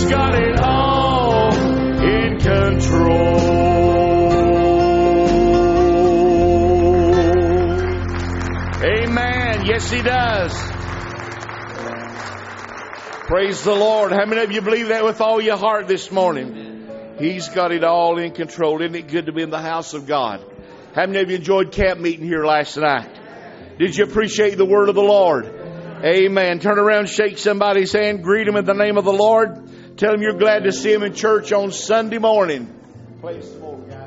got it all in control. Amen. Yes, He does. Praise the Lord. How many of you believe that with all your heart this morning? He's got it all in control. Isn't it good to be in the house of God? How many of you enjoyed camp meeting here last night? Did you appreciate the word of the Lord? Amen. Turn around, shake somebody's hand, greet them in the name of the Lord. Tell them you're glad to see them in church on Sunday morning. Play some more, guys.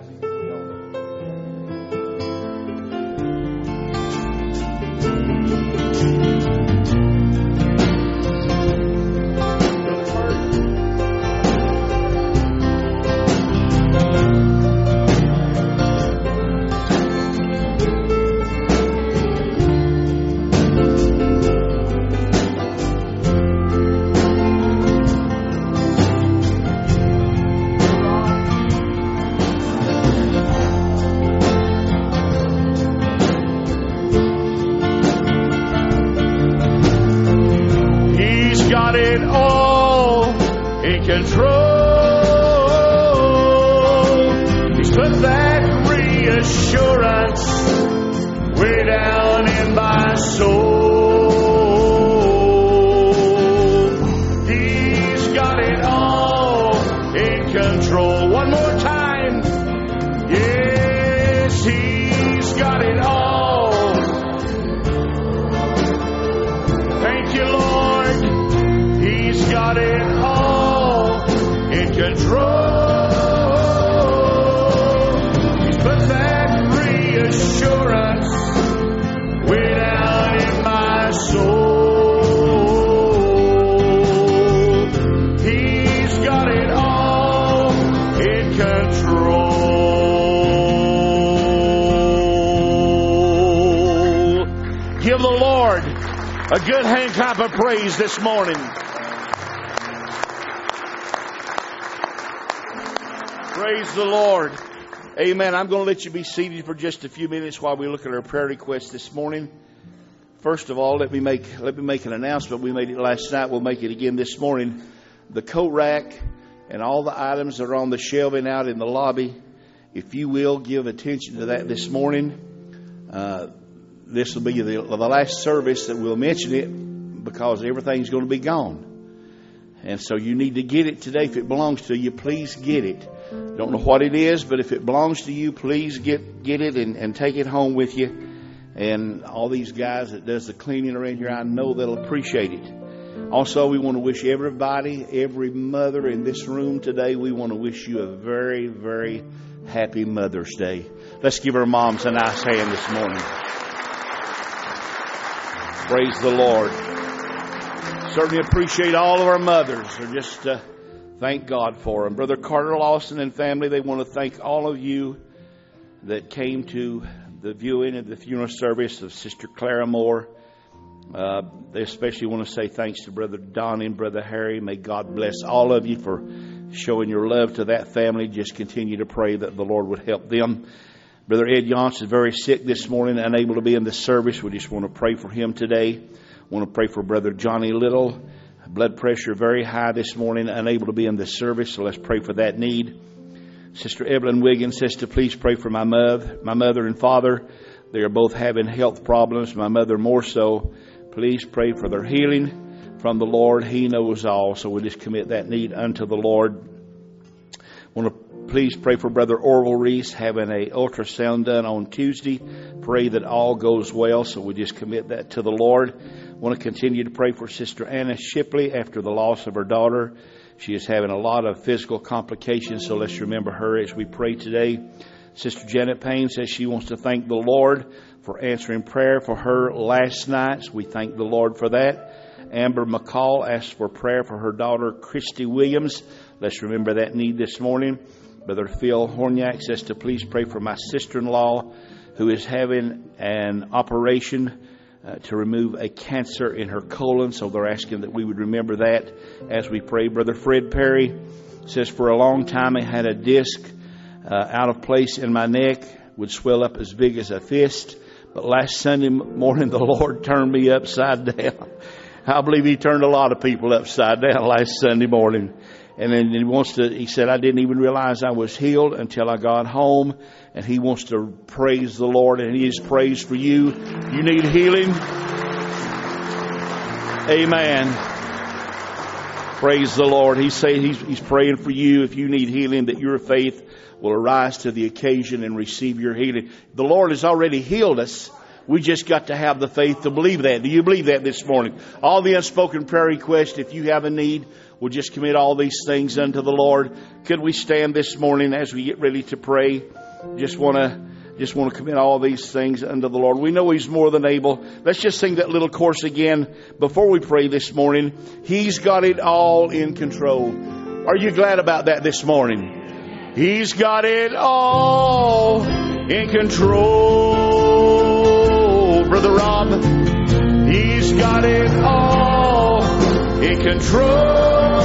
A good hand clap of praise this morning. Praise the Lord. Amen. I'm going to let you be seated for just a few minutes while we look at our prayer requests this morning. First of all, let me make an announcement. We made it last night. We'll make it again this morning. The coat rack and all the items that are on the shelving out in the lobby, if you will give attention to that this morning. This will be the last service that we'll mention it, because everything's going to be gone. And so you need to get it today. If it belongs to you, please get it. Don't know what it is, but if it belongs to you, please get it and take it home with you. And all these guys that does the cleaning around here, I know they'll appreciate it. Also, we want to wish everybody, every mother in this room today, we want to wish you a very, very happy Mother's Day. Let's give our moms a nice hand this morning. Praise the Lord. Certainly appreciate all of our mothers. And just thank God for them. Brother Carter Lawson and family, they want to thank all of you that came to the viewing of the funeral service of Sister Clara Moore. They especially want to say thanks to Brother Donnie and Brother Harry. May God bless all of you for showing your love to that family. Just continue to pray that the Lord would help them. Brother Ed Yance is very sick this morning, unable to be in the service. We just want to pray for him today. Want to pray for Brother Johnny Little. Blood pressure very high this morning, unable to be in the service, so let's pray for that need. Sister Evelyn Wiggins says to please pray for my mother and father. They are both having health problems, my mother more so. Please pray for their healing from the Lord. He knows all, so we just commit that need unto the Lord. Want to please pray for Brother Orville Reese having a ultrasound done on Tuesday. Pray that all goes well, so we just commit that to the Lord. Want to continue to pray for Sister Anna Shipley after the loss of her daughter. She is having a lot of physical complications, so let's remember her as we pray today. Sister Janet Payne says she wants to thank the Lord for answering prayer for her last night. So we thank the Lord for that. Amber McCall asked for prayer for her daughter, Christy Williams. Let's remember that need this morning. Brother Phil Horniak says to please pray for my sister-in-law who is having an operation to remove a cancer in her colon. So they're asking that we would remember that as we pray. Brother Fred Perry says for a long time I had a disc out of place in my neck, would swell up as big as a fist. But last Sunday morning the Lord turned me upside down. I believe He turned a lot of people upside down last Sunday morning. And then he said, I didn't even realize I was healed until I got home. And he wants to praise the Lord, and he is praised for you. You need healing? Amen. Praise the Lord. He's praying for you. If you need healing, that your faith will arise to the occasion and receive your healing. The Lord has already healed us. We just got to have the faith to believe that. Do you believe that this morning? All the unspoken prayer requests, if you have a need, we'll just commit all these things unto the Lord. Could we stand this morning as we get ready to pray? Just want to commit all these things unto the Lord. We know He's more than able. Let's just sing that little chorus again before we pray this morning. He's got it all in control. Are you glad about that this morning? He's got it all in control. Brother Rob, He's got it all in control.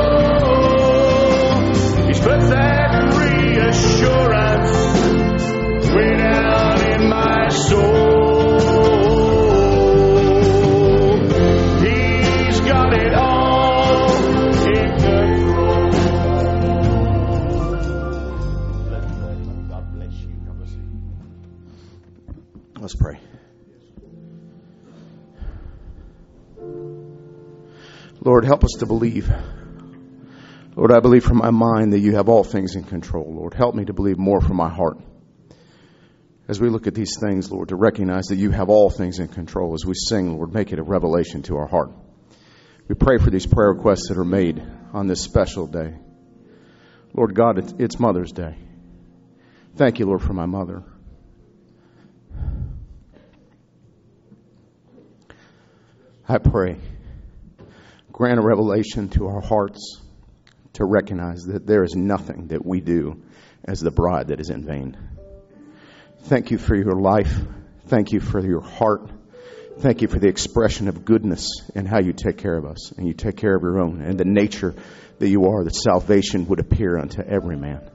He's put that reassurance way down in my soul. He's got it all in control. God bless you. Let's pray. Lord, help us to believe. Lord, I believe from my mind that you have all things in control. Lord, help me to believe more from my heart. As we look at these things, Lord, to recognize that you have all things in control. As we sing, Lord, make it a revelation to our heart. We pray for these prayer requests that are made on this special day. Lord God, it's Mother's Day. Thank you, Lord, for my mother. I pray, grant a revelation to our hearts to recognize that there is nothing that we do as the bride that is in vain. Thank you for your life. Thank you for your heart. Thank you for the expression of goodness and how you take care of us and you take care of your own and the nature that you are, that salvation would appear unto every man.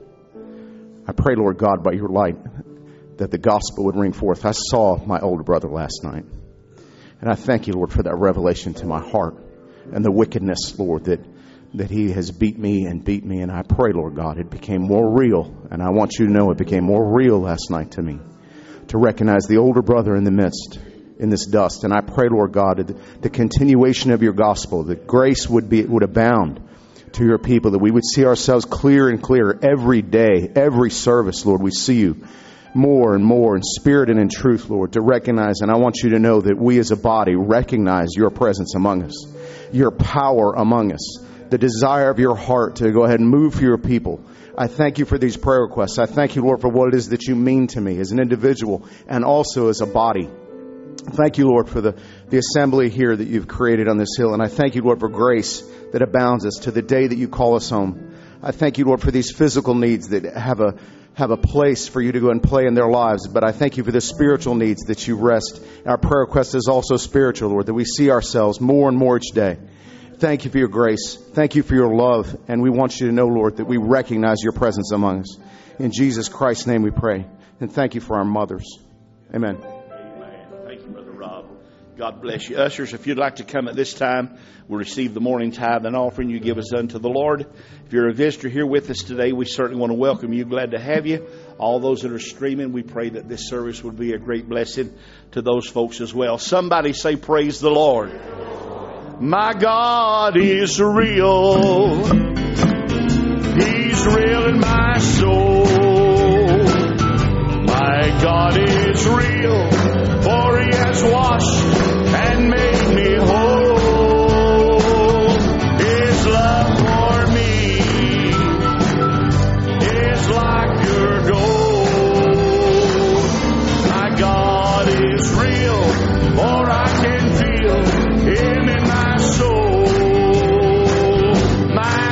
I pray, Lord God, by your light that the gospel would ring forth. I saw my older brother last night, and I thank you, Lord, for that revelation to my heart and the wickedness, Lord, that he has beat me. And I pray, Lord God, it became more real. And I want you to know it became more real last night to me, to recognize the older brother in the midst, in this dust. And I pray, Lord God, the continuation of your gospel, that grace would abound to your people, that we would see ourselves clear and clearer every day, every service, Lord. We see you more and more in spirit and in truth, Lord, to recognize. And I want you to know that we as a body recognize your presence among us, your power among us, the desire of your heart to go ahead and move for your people. I thank you for these prayer requests. I thank you, Lord, for what it is that you mean to me as an individual and also as a body. Thank you, Lord, for the assembly here that you've created on this hill. And I thank you, Lord, for grace that abounds us to the day that you call us home. I thank you, Lord, for these physical needs that have a place for you to go and play in their lives. But I thank you for the spiritual needs that you rest. Our prayer request is also spiritual, Lord, that we see ourselves more and more each day. Thank you for your grace. Thank you for your love. And we want you to know, Lord, that we recognize your presence among us. In Jesus Christ's name we pray. And thank you for our mothers. Amen. Amen. Thank you, Brother Rob. God bless you. Ushers, if you'd like to come at this time, we'll receive the morning tithe and offering you give us unto the Lord. If you're a visitor here with us today, we certainly want to welcome you. Glad to have you. All those that are streaming, we pray that this service would be a great blessing to those folks as well. Somebody say, praise the Lord. My God is real. He's real in my soul. My God is real, for He has washed and made me whole. His love for me is like pure gold. My God is real, for I can feel Him in my soul. My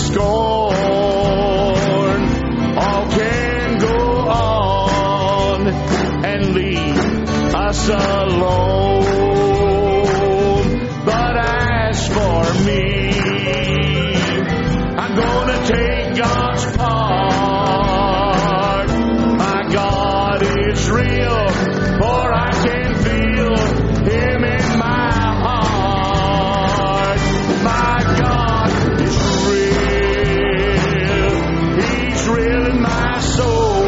scorn. All can go on and leave us alone. But as for me, I'm gonna take God's part. My God is real, for I can feel Him in my heart. My God is real. He's real in my soul.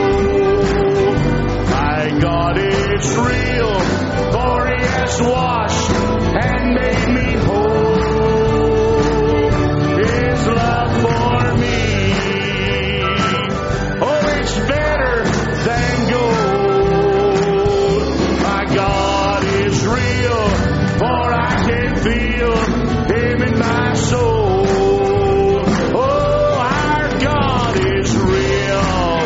My God is real, for He has washed and made me whole. His love for me, oh, it's better than gold. My God is real, for I can feel Him in my soul. Oh, our God is real.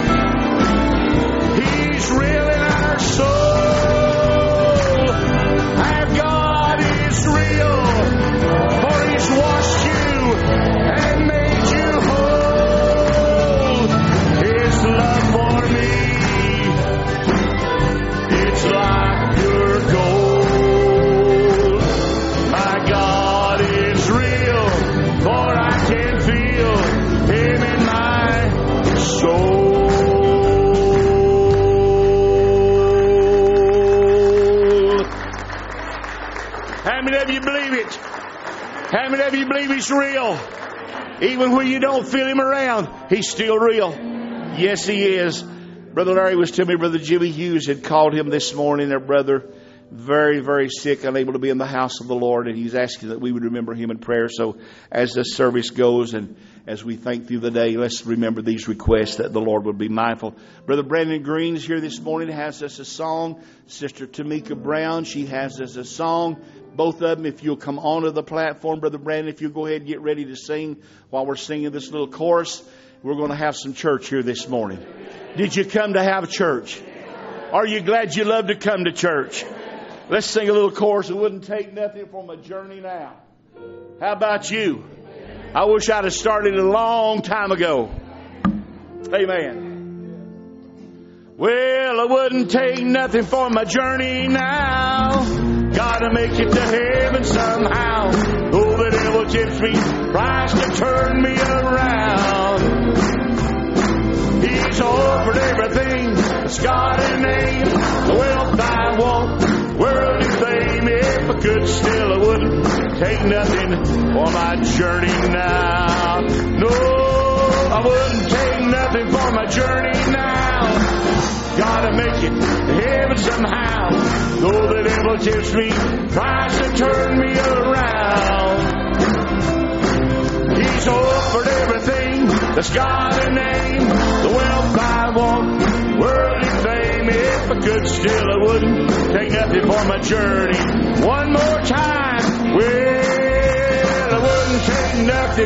He's real in our soul. Our God is real, for He's washed you and made you whole. His love for me, it's like pure gold. My God is real, for I can feel Him in my soul. How many of you believe it? How many of you believe He's real? Even when you don't feel Him around, He's still real. Yes, He is. Brother Larry was telling me Brother Jimmy Hughes had called him this morning, their brother, very, very sick, unable to be in the house of the Lord, and he's asking that we would remember him in prayer. So as this service goes and as we think through the day, let's remember these requests that the Lord would be mindful. Brother Brandon Green's here this morning, has us a song. Sister Tamika Brown, she has us a song. Both of them, if you'll come onto the platform, Brother Brandon, if you'll go ahead and get ready to sing while we're singing this little chorus, we're going to have some church here this morning. Did you come to have church? Are you glad you love to come to church? Let's sing a little chorus. It wouldn't take nothing from a journey now. How about you? I wish I'd have started a long time ago. Amen. Well, it wouldn't take nothing for my journey now. Gotta make it to heaven somehow. Oh, the devil tempts me, tries to turn me around. He's offered everything that's got a name. The wealth I want, worldly fame. If I could still, I wouldn't take nothing for my journey now. No, I wouldn't take nothing for my journey now. Gotta make it to heaven somehow. Though the devil tempts me, tries to turn me around. He's offered everything that's got a name. The wealth I want, worldly fame. If I could still, I wouldn't take nothing for my journey. One more time. Well, I wouldn't take nothing.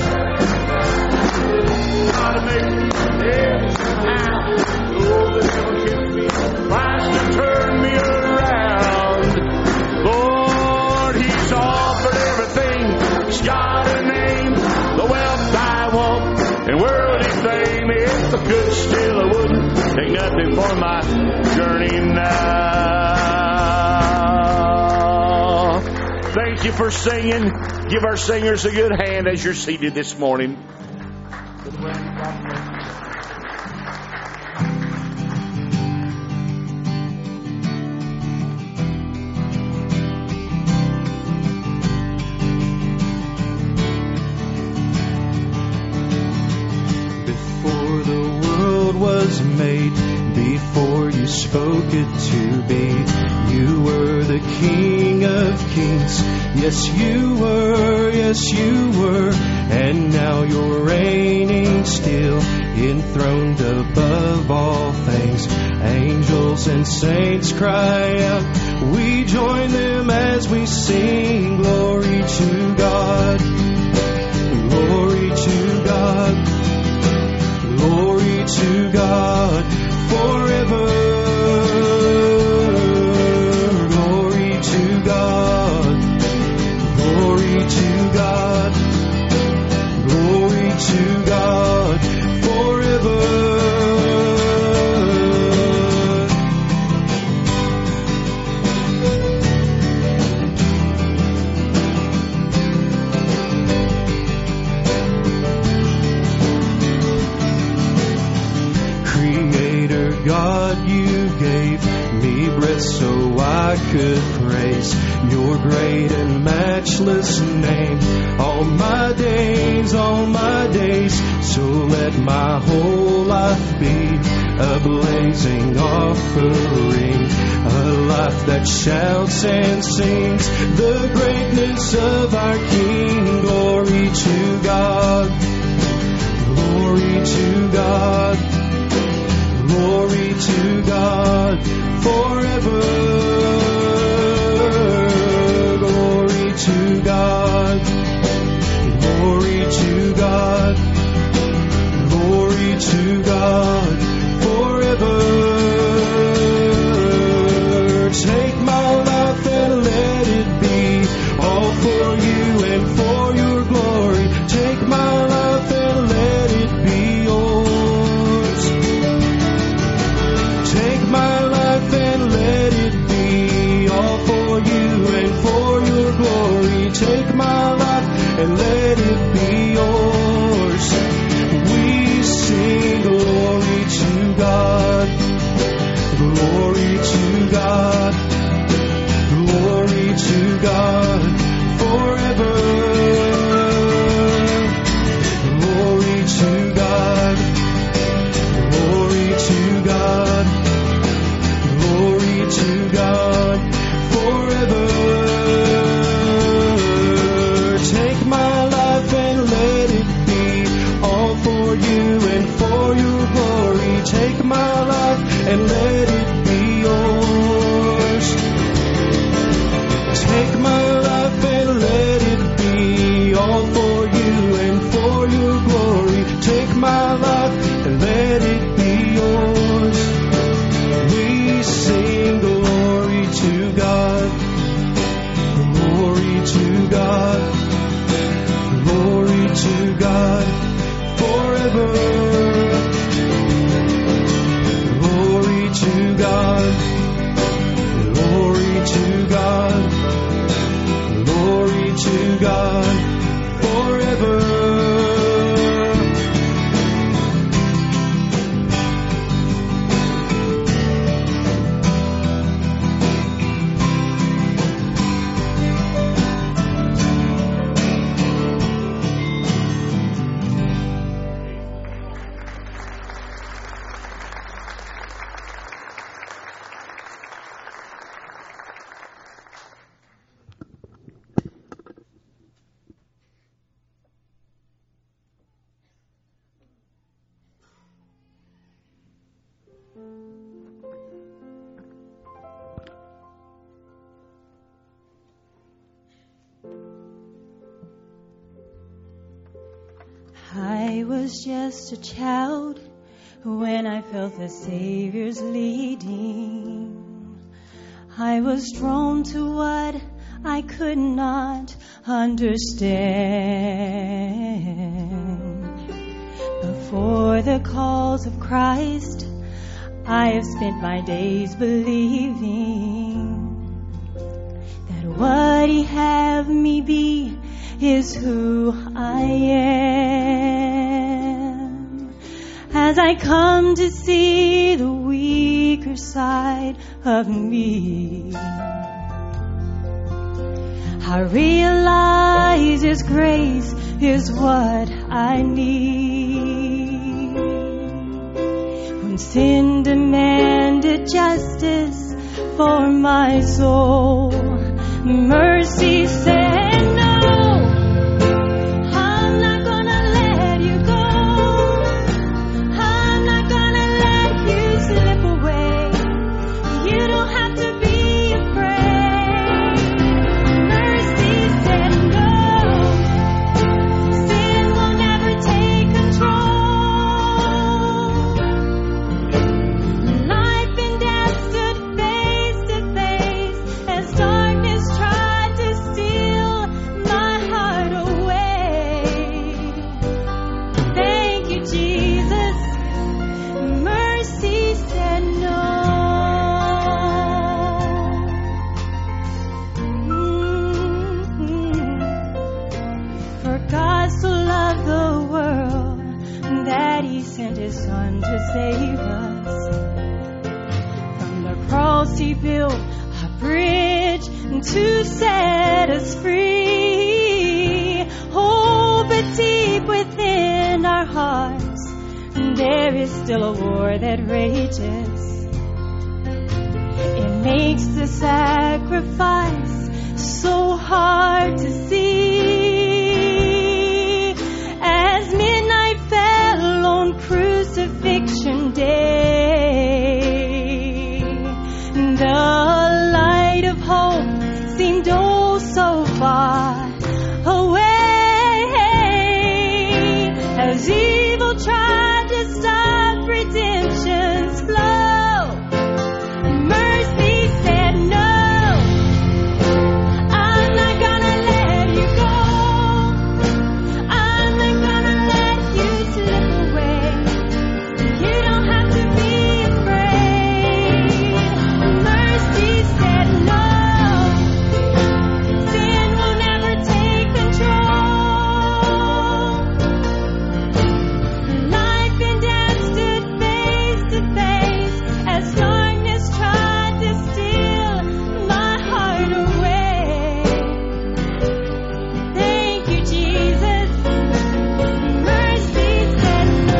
Gotta make it heaven somehow. Oh, the devil tempts me, tries to turn me around. Lord, He's offered everything. He's got a name. The wealth I want and worldly fame. If I could still, I wouldn't take nothing for my journey now. Thank you for singing. Give our singers a good hand as you're seated this morning. Was made before you spoke it to be. You were the King of Kings. Yes, you were. Yes, you were. And now you're reigning still, enthroned above all things. Angels and saints cry out. We join them as we sing. Glory to God. Glory to God. Glory to God forever. Glory to God. Glory to God. Glory to God forever. God, you gave me breath so I could praise your great and matchless name. All my days, so let my whole life be a blazing offering, a life that shouts and sings the greatness of our King. Glory to God, glory to God. Glory to God forever. Glory to God. Glory to God. Glory to God forever. Take my life and let it be all for you and for your glory. Take my life and let it be yours. Take my life and let it be all for you and for your glory. Take my life and let it be yours. We sing glory to God, glory to God, glory to God forever. Glory to God, glory to God. Glory to God forever. Take my life and let it be all for you and for your glory. Take my life and let it be yours. Take my life and let it be all for you and for your glory. Take my life and let it be yours. We sing glory to God, glory to God, glory to God forever. Glory to God, glory to God, glory to God forever. I was just a child when I felt the Savior's leading. I was drawn to what I could not understand. Before the calls of Christ, I have spent my days believing that what He have me be is who I am. As I come to see the weaker side of me, I realize His grace is what I need. When sin demanded justice for my soul, mercy said no. Darkness tried to steal said no. For God so loved the world that He sent His Son to save us. From the cross He built a bridge to set us free. Oh, but deep within our hearts there is still a war that rages. It makes the sacrifice so hard to see. As midnight fell on Crucifixion Day, the light of hope seemed oh so far away. As evil tried to stop redemption's flow, mercy said no. I'm not gonna let you go. I'm not gonna let you slip away. You don't have to be afraid. Mercy said no. Sin will never take control. Life and death stood face to face as darkness tried to steal my heart away. Thank you, Jesus. Mercy said no.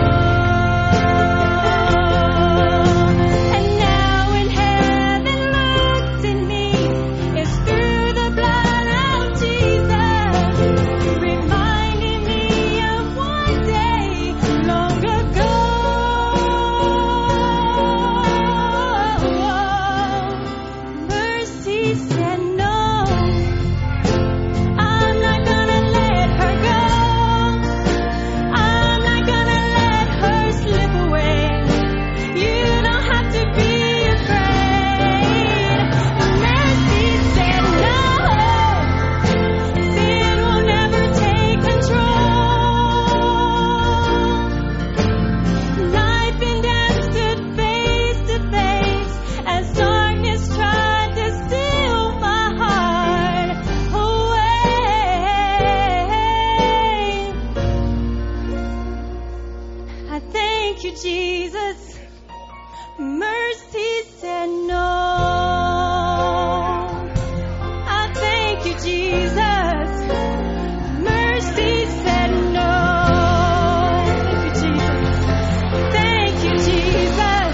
And now when heaven looks at me, it's through the blood of Jesus, reminding me of one day long ago. Mercy said no. I'm not gonna let her go. I'm not gonna let her slip away. You don't have to be afraid. Mercy said no. Sin will never take control. Life and death stood face to face as darkness tried to steal my heart away. I thank you, Jesus. Mercy said no. I thank you, Jesus. Mercy said no. Thank you, Jesus. Thank you, Jesus.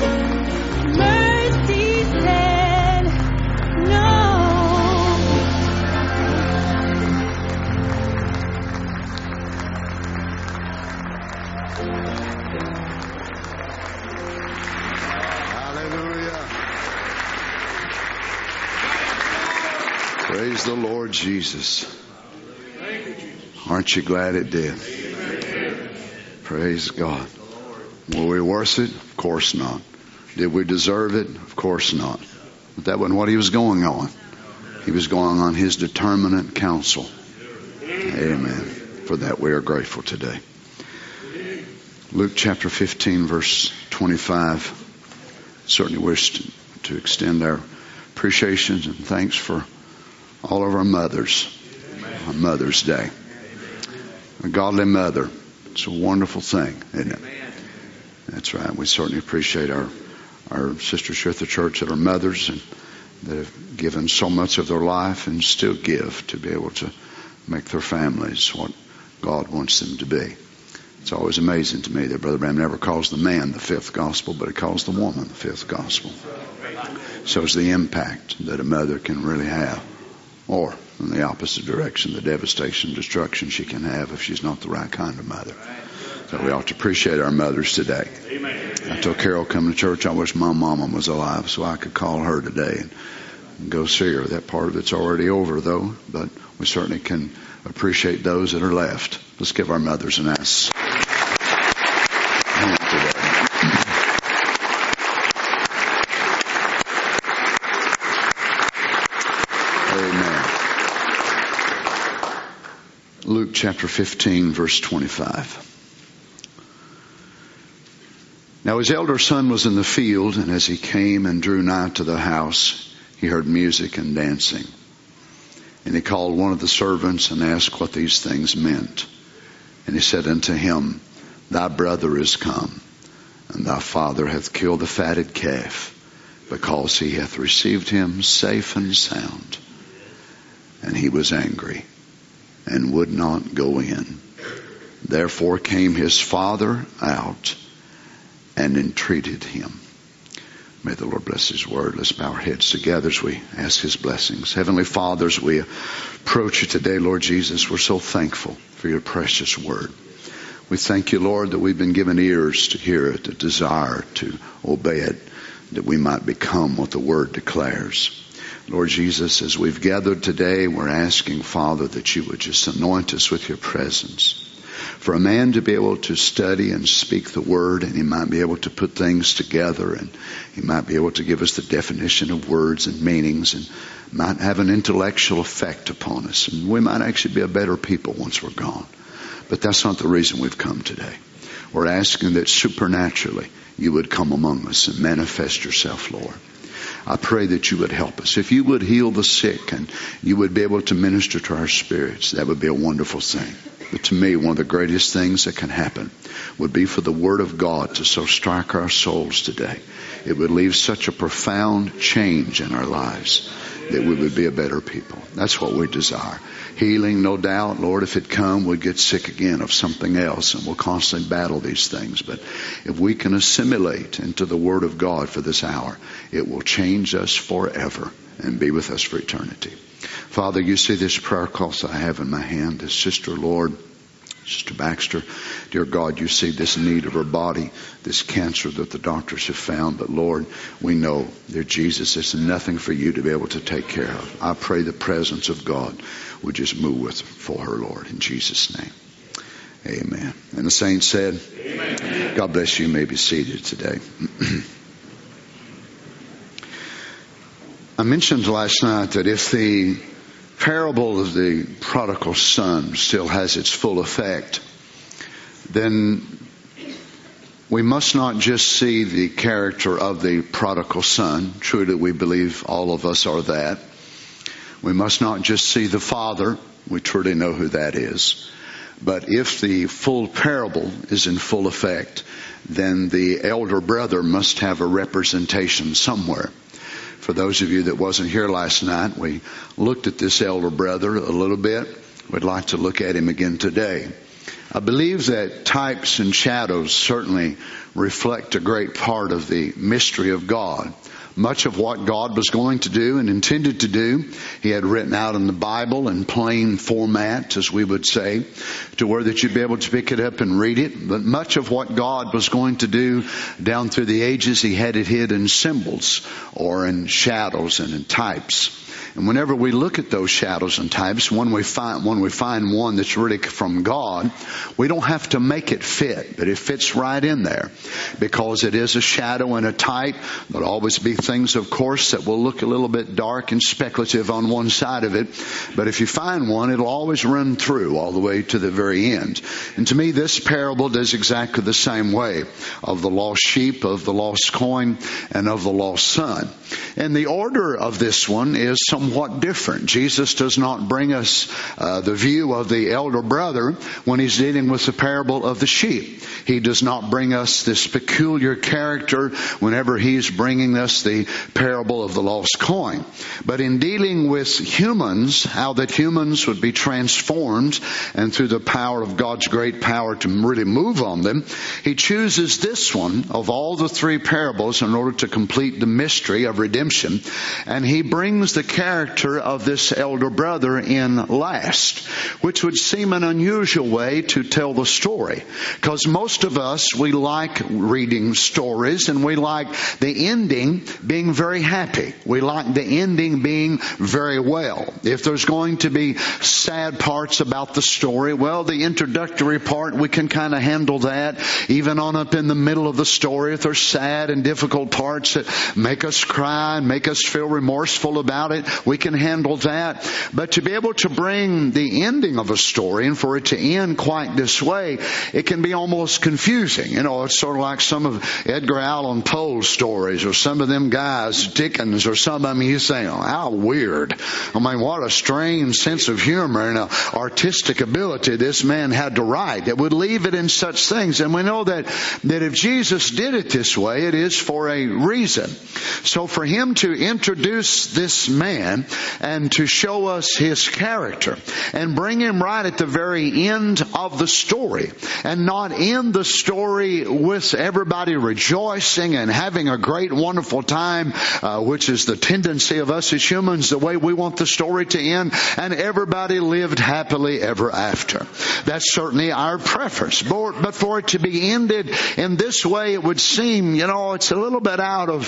Mercy said no. Hallelujah. Praise the Lord Jesus. Aren't you glad it did? Praise God. Were we worth it? Of course not. Did we deserve it? Of course not. But that wasn't what He was going on. He was going on His determinate counsel. Amen. For that we are grateful today. Luke chapter 15 verse 25. Certainly wish to extend our appreciations and thanks for all of our mothers on Mother's Day. A godly mother. It's a wonderful thing, isn't it? That's right. We certainly appreciate our sisters here at the church that are mothers and that have given so much of their life and still give to be able to make their families what God wants them to be. It's always amazing to me that Brother Branham never calls the man the fifth gospel, but he calls the woman the fifth gospel. Shows the impact that a mother can really have. Or, in the opposite direction, the devastation, destruction she can have if she's not the right kind of mother. So we ought to appreciate our mothers today. I told Carol coming to church, I wish my mama was alive so I could call her today and go see her. That part of it's already over, though, but we certainly can appreciate those that are left. Let's give our mothers a nice hand today. Amen. Luke chapter 15, verse 25. Now his elder son was in the field, and as he came and drew nigh to the house, he heard music and dancing. And he called one of the servants and asked what these things meant. And he said unto him, Thy brother is come, and thy father hath killed the fatted calf, because he hath received him safe and sound. And he was angry, and would not go in. Therefore came his father out, and entreated him. May the Lord bless His word. Let's bow our heads together as we ask His blessings. Heavenly Father, as we approach you today, Lord Jesus, we're so thankful for your precious word. We thank you, Lord, that we've been given ears to hear it, a desire to obey it, that we might become what the word declares. Lord Jesus, as we've gathered today, we're asking, Father, that you would just anoint us with your presence. For a man to be able to study and speak the word, and he might be able to put things together, and he might be able to give us the definition of words and meanings, and might have an intellectual effect upon us. And we might actually be a better people once we're gone. But that's not the reason we've come today. We're asking that supernaturally you would come among us and manifest yourself, Lord. I pray that you would help us. If you would heal the sick and you would be able to minister to our spirits, that would be a wonderful thing. But to me, one of the greatest things that can happen would be for the Word of God to so strike our souls today. It would leave such a profound change in our lives that we would be a better people. That's what we desire. Healing, no doubt, Lord, if it come, we'd get sick again of something else, and we'll constantly battle these things. But if we can assimilate into the Word of God for this hour, it will change us forever and be with us for eternity. Father, you see this prayer cross I have in my hand, this sister, Lord, Sister Baxter. Dear God, you see this need of her body, this cancer that the doctors have found. But Lord, we know, dear Jesus, it's nothing for you to be able to take care of. I pray the presence of God would just move for her, Lord, in Jesus' name. Amen. And the saints said, Amen. God bless you. You may be seated today. I mentioned last night that if the parable of the prodigal son still has its full effect, then we must not just see the character of the prodigal son. Truly, we believe all of us are that. We must not just see the father. We truly know who that is. But if the full parable is in full effect, then the elder brother must have a representation somewhere. For those of you that wasn't here last night, we looked at this elder brother a little bit. We'd like to look at him again today. I believe that types and shadows certainly reflect a great part of the mystery of God. Much of what God was going to do and intended to do, He had written out in the Bible in plain format, as we would say, to where that you'd be able to pick it up and read it. But much of what God was going to do down through the ages, He had it hid in symbols or in shadows and in types. And whenever we look at those shadows and types, when we find one that's really from God, we don't have to make it fit, but it fits right in there. Because it is a shadow and a type. There'll always be things, of course, that will look a little bit dark and speculative on one side of it. But if you find one, it'll always run through all the way to the very end. And to me, this parable does exactly the same way, of the lost sheep, of the lost coin, and of the lost son. And the order of this one is somewhat different. Jesus does not bring us the view of the elder brother when He's dealing with the parable of the sheep. He does not bring us this peculiar character whenever He's bringing us the parable of the lost coin. But in dealing with humans, how that humans would be transformed, and through the power of God's great power to really move on them, He chooses this one of all the three parables in order to complete the mystery of redemption. And He brings the character of this elder brother in last, which would seem an unusual way to tell the story. Because most of us, we like reading stories, and we like the ending being very happy. We like the ending being very well. If there's going to be sad parts about the story, well, the introductory part, we can kind of handle that. Even on up in the middle of the story, if there's sad and difficult parts that make us cry and make us feel remorseful about it, we can handle that. But to be able to bring the ending of a story and for it to end quite this way, it can be almost confusing. You know, it's sort of like some of Edgar Allan Poe's stories or some of them guys, Dickens or some of them, you say, oh, how weird. I mean, what a strange sense of humor and artistic ability this man had to write that would leave it in such things. And we know that if Jesus did it this way, it is for a reason. So for him to introduce this man and to show us his character and bring him right at the very end of the story and not end the story with everybody rejoicing and having a great, wonderful time, which is the tendency of us as humans, the way we want the story to end, and everybody lived happily ever after. That's certainly our preference. But for it to be ended in this way, it would seem, you know, it's a little bit out of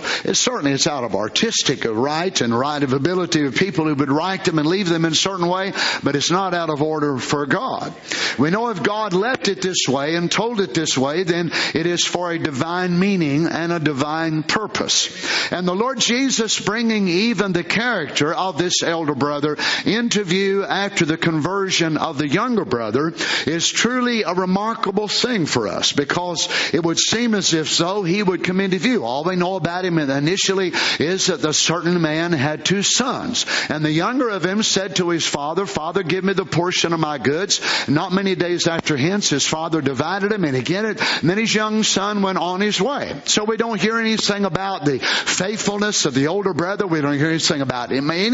artistic right and right of ability of people who would write them and leave them in a certain way, but it's not out of order for God. We know if God left it this way and told it this way, then it is for a divine meaning and a divine purpose. And the Lord Jesus bringing even the character of this elder brother into view after the conversion of the younger brother is truly a remarkable thing for us, because it would seem as if so he would come into view. All we know about him initially is that the certain man had 2 sons, and the younger of him said to his father, Father, give me the portion of my goods. Not many days after hence, his father divided him, and again, and then his young son went on his way. So we don't hear anything about the faithfulness of the older brother. We don't hear anything about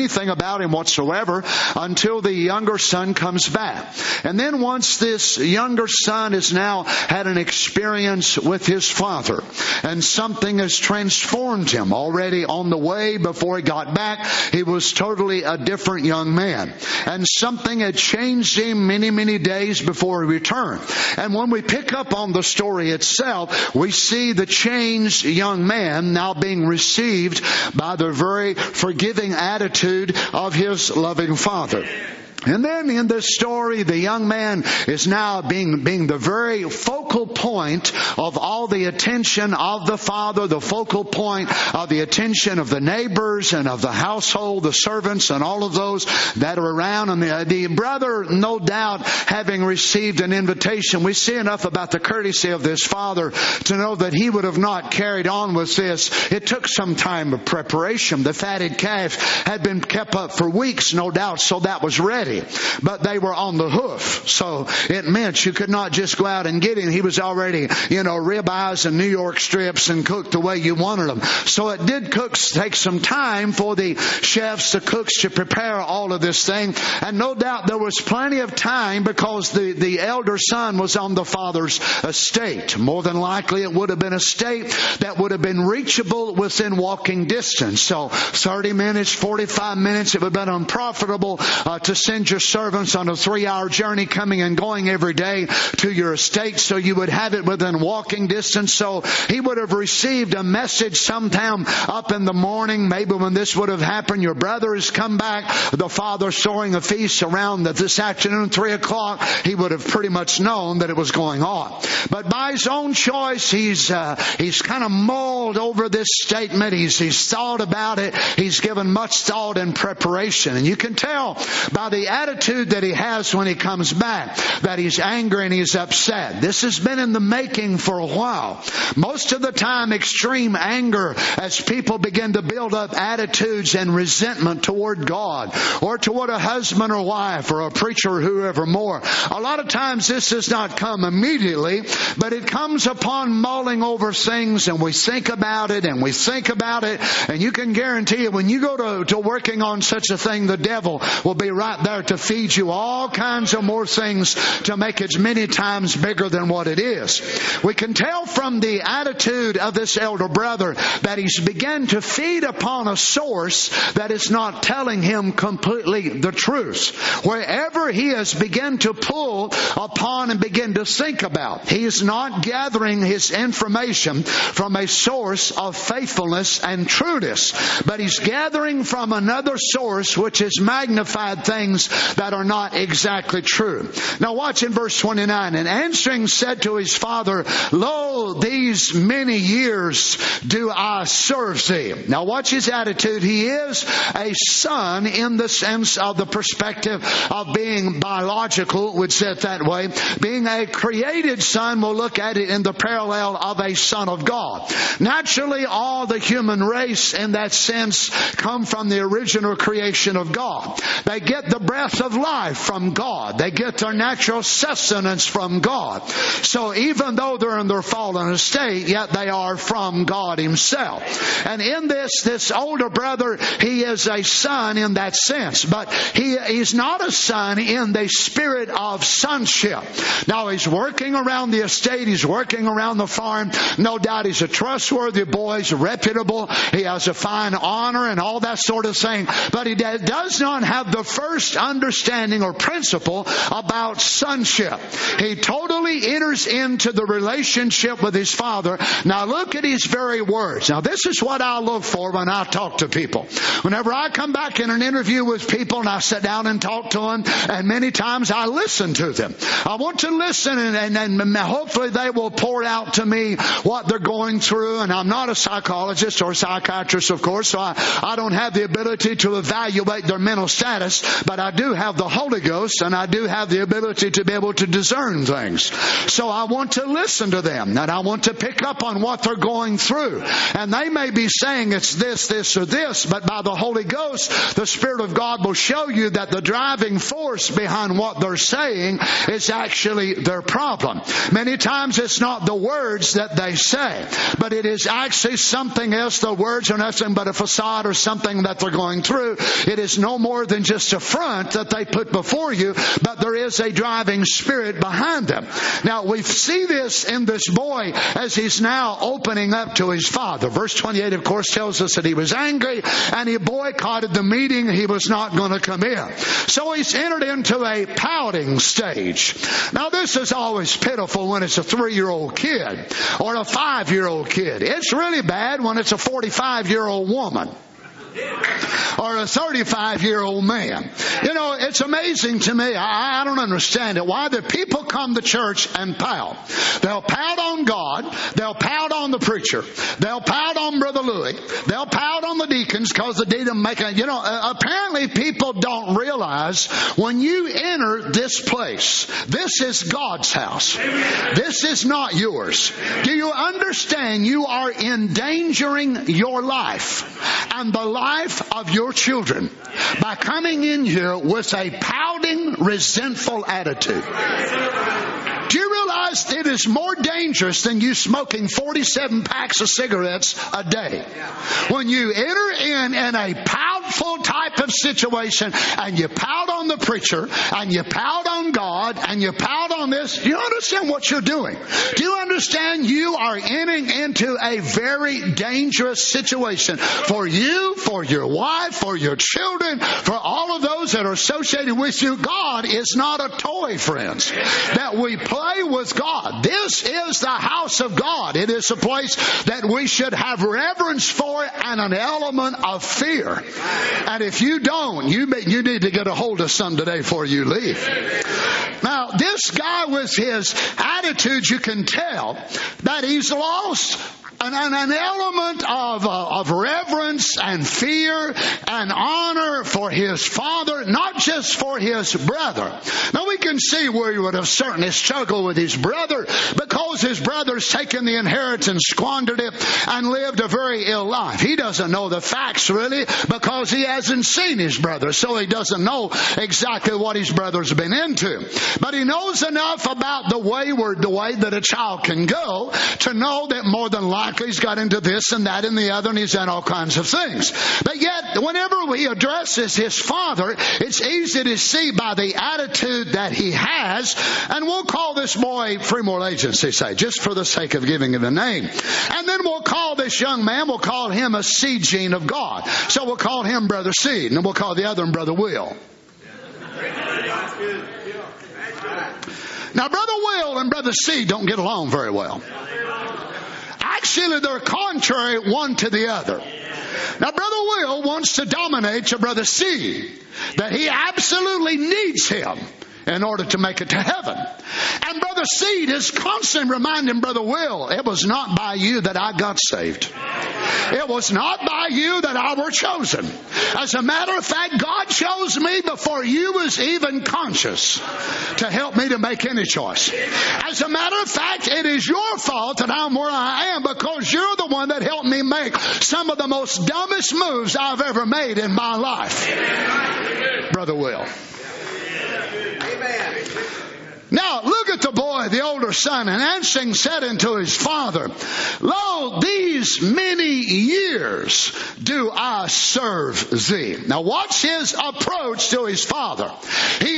him whatsoever until the younger son comes back. And then once this younger son has now had an experience with his father, and something has transformed him already on the way before he got back, he was totally a different young man. And something had changed him many, many days before he returned. And when we pick up on the story itself, we see the changed young man now being received by the very forgiving attitude of his loving father. And then in this story, the young man is now being the very focal point of all the attention of the father, the focal point of the attention of the neighbors and of the household, the servants and all of those that are around. And the brother, no doubt, having received an invitation, we see enough about the courtesy of this father to know that he would have not carried on with this. It took some time of preparation. The fatted calf had been kept up for weeks, no doubt, so that was ready. But they were on the hoof. So it meant you could not just go out and get him. He was already, ribeyes and New York strips and cooked the way you wanted them. So it did take some time for the chefs, the cooks to prepare all of this thing. And no doubt there was plenty of time because the elder son was on the father's estate. More than likely it would have been a estate that would have been reachable within walking distance. So 30 minutes, 45 minutes, it would have been unprofitable to send your servants on a 3-hour journey coming and going every day to your estate, so you would have it within walking distance. So he would have received a message sometime up in the morning, maybe when this would have happened. Your brother has come back, the father's throwing a feast around that this afternoon, 3 o'clock, he would have pretty much known that it was going on. But by his own choice, he's kind of mulled over this statement. He's thought about it. He's given much thought and preparation. And you can tell by the attitude that he has when he comes back that he's angry and he's upset. This has been in the making for a while. Most of the time, extreme anger as people begin to build up attitudes and resentment toward God or toward a husband or wife or a preacher or whoever more. A lot of times this does not come immediately, but it comes upon mulling over things, and we think about it and we think about it, and you can guarantee it when you go to working on such a thing, the devil will be right there to feed you all kinds of more things to make it many times bigger than what it is. We can tell from the attitude of this elder brother that he's begun to feed upon a source that is not telling him completely the truth. Wherever he has begun to pull upon and begin to think about, he is is not gathering his information from a source of faithfulness and trueness, but he's gathering from another source which has magnified things that are not exactly true. Now watch in verse 29. And answering said to his father, Lo, these many years do I serve thee. Now watch his attitude. He is a son in the sense of the perspective of being biological, would say it that way. Being a created son, we'll look at it in the parallel of a son of God. Naturally, all the human race in that sense come from the original creation of God. They get the breath of life from God. They get their natural sustenance from God. So even though they're in their fallen estate, yet they are from God himself. And in this older brother, he is a son in that sense. But he's not a son in the spirit of sonship. Now he's working around the estate. He's working around the farm. No doubt he's a trustworthy boy. He's reputable. He has a fine honor and all that sort of thing. But he does not have the first understanding or principle about sonship. He totally enters into the relationship with his father. Now look at his very words. Now this is what I look for when I talk to people. Whenever I come back in an interview with people and I sit down and talk to them, and many times I listen to them. I want to listen and hopefully they will pour out to me what they're going through. And I'm not a psychologist or a psychiatrist, of course, so I don't have the ability to evaluate their mental status, but I do have the Holy Ghost and I do have the ability to be able to discern things. So I want to listen to them and I want to pick up on what they're going through. And they may be saying it's this, or this, but by the Holy Ghost, the Spirit of God will show you that the driving force behind what they're saying is actually their problem. Many times it's not the words that they say, but it is actually something else. The words are nothing but a facade or something that they're going through. It is no more than just a front that they put before you, but there is a driving spirit behind them. Now we see this in this boy as he's now opening up to his father. Verse 28, of course, tells us that he was angry and he boycotted the meeting. He was not going to come in. So he's entered into a pouting stage. Now this is always pitiful when it's a 3-year-old kid or a 5-year-old kid. It's really bad when it's a 45-year-old woman or a 35-year-old man. You know, it's amazing to me. I don't understand it. Why do people come to church and pout? They'll pout on God. They'll pout on the preacher. They'll pout on Brother Louis. They'll pout on the deacons because the deacon make a, apparently people don't realize when you enter this place, this is God's house. This is not yours. Do you understand you are endangering your life and the life of your children by coming in here with a pouting, resentful attitude? Do you realize it is more dangerous than you smoking 47 packs of cigarettes a day? When you enter in a poutful type of situation and you pout on the preacher and you pout on God and you pout on this, do you understand what you're doing? Do you understand you are entering into a very dangerous situation for you, for your wife, for your children, for all of those that are associated with you? God is not a toy, friends, that we play with God. This is the house of God. It is a place that we should have reverence for and an element of fear. And if you don't, you need to get a hold of some today before you leave. Now, this guy with his attitude, you can tell that he's lost an element of reverence and fear and honor for his father, not just for his brother. Now we can see where he would have certainly struggled with his brother because his brother's taken the inheritance, squandered it, and lived a very ill life. He doesn't know the facts really because he hasn't seen his brother, so he doesn't know exactly what his brother's been into. But he knows enough about the way that a child can go to know that more than likely he's got into this and that and the other, and he's done all kinds of things. But yet, whenever he addresses his father, it's easy to see by the attitude that he has, and we'll call this boy Free Moral Agency, say, just for the sake of giving him a name. And then we'll call this young man, we'll call him a seed gene of God. So we'll call him Brother Seed, and we'll call the other one Brother Will. Now, Brother Will and Brother C don't get along very well. Actually, they're contrary one to the other. Now, Brother Will wants to dominate your Brother C, that he absolutely needs him in order to make it to heaven. And Brother Seed is constantly reminding Brother Will, it was not by you that I got saved. It was not by you that I were chosen. As a matter of fact, God chose me before you was even conscious to help me to make any choice. As a matter of fact, it is your fault that I'm where I am, because you're the one that helped me make some of the most dumbest moves I've ever made in my life. Brother Will. Now, look at the boy, the older son, and answering said unto his father, Lo, these many years do I serve thee. Now, watch his approach to his father. He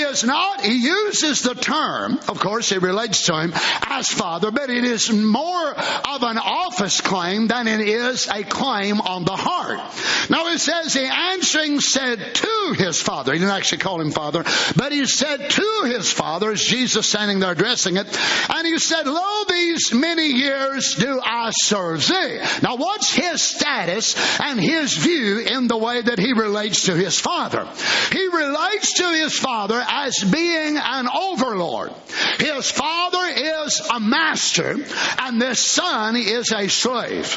uses the term, of course, he relates to him as father, but it is more of an office claim than it is a claim on the heart. Now, it says, he answering said to his father. He didn't actually call him father, but he said to his father, as Jesus standing there addressing it, and he said, Lo, these many years do I serve thee. Now what's his status and his view in the way that he relates to his father? He relates to his father as being an overlord. His father is a master, and this son is a slave.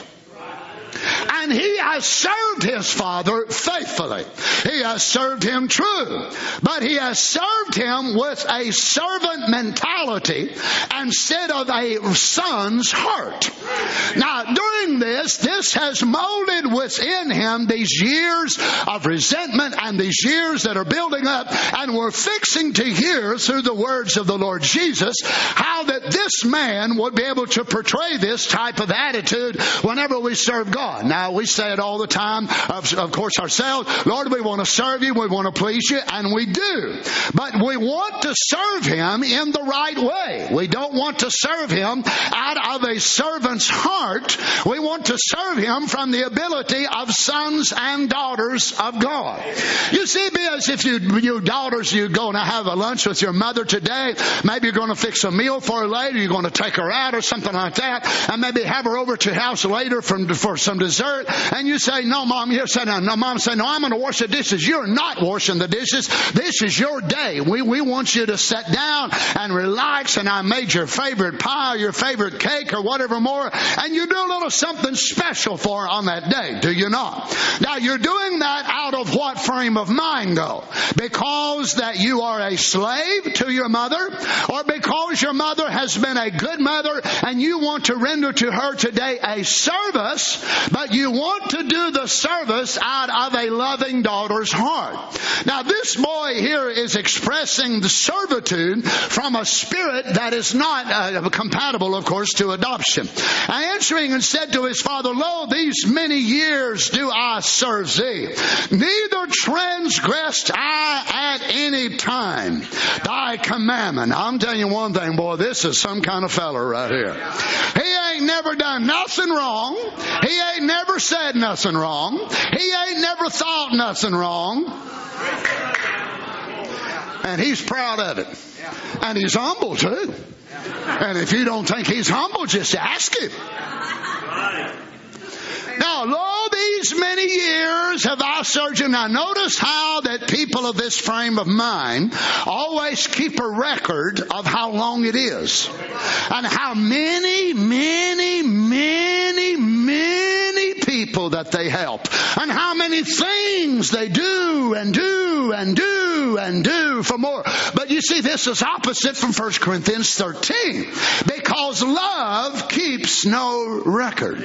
And he has served his father faithfully. He has served him true. But he has served him with a servant mentality instead of a son's heart. Now, during this has molded within him these years of resentment and these years that are building up. And we're fixing to hear through the words of the Lord Jesus how that this man would be able to portray this type of attitude whenever we serve God. Now, we say it all the time, of course, ourselves. Lord, we want to serve you, we want to please you, and we do. But we want to serve him in the right way. We don't want to serve him out of a servant's heart. We want to serve him from the ability of sons and daughters of God. You see, because if you daughters, you're going to have a lunch with your mother today, maybe you're going to fix a meal for her later, you're going to take her out or something like that, and maybe have her over to your house later for some dessert, and you say, no, Mom, you say, no, Mom say, no, I'm going to wash the dishes. You're not washing the dishes. This is your day. We want you to sit down and relax, and I made your favorite pie, your favorite cake, or whatever more, and you do a little something special for her on that day, do you not? Now, you're doing that out of what frame of mind, though? Because that you are a slave to your mother, or because your mother has been a good mother, and you want to render to her today a service, but you want to do the service out of a loving daughter's heart. Now, this boy here is expressing the servitude from a spirit that is not compatible, of course, to adoption. Answering and said to his father, Lo, these many years do I serve thee. Neither transgressed I at any time thy commandment. I'm telling you one thing, boy, this is some kind of feller right here. He ain't never done nothing wrong. He ain't never said nothing wrong. He ain't never thought nothing wrong. And he's proud of it. And he's humble too. And if you don't think he's humble, just ask him. Now, lo, these many years have I served you. Now, notice how that people of this frame of mind always keep a record of how long it is. And how many people that they help. And how many things they do and do and do and do for more. But you see, this is opposite from 1 Corinthians 13. Because love keeps no record.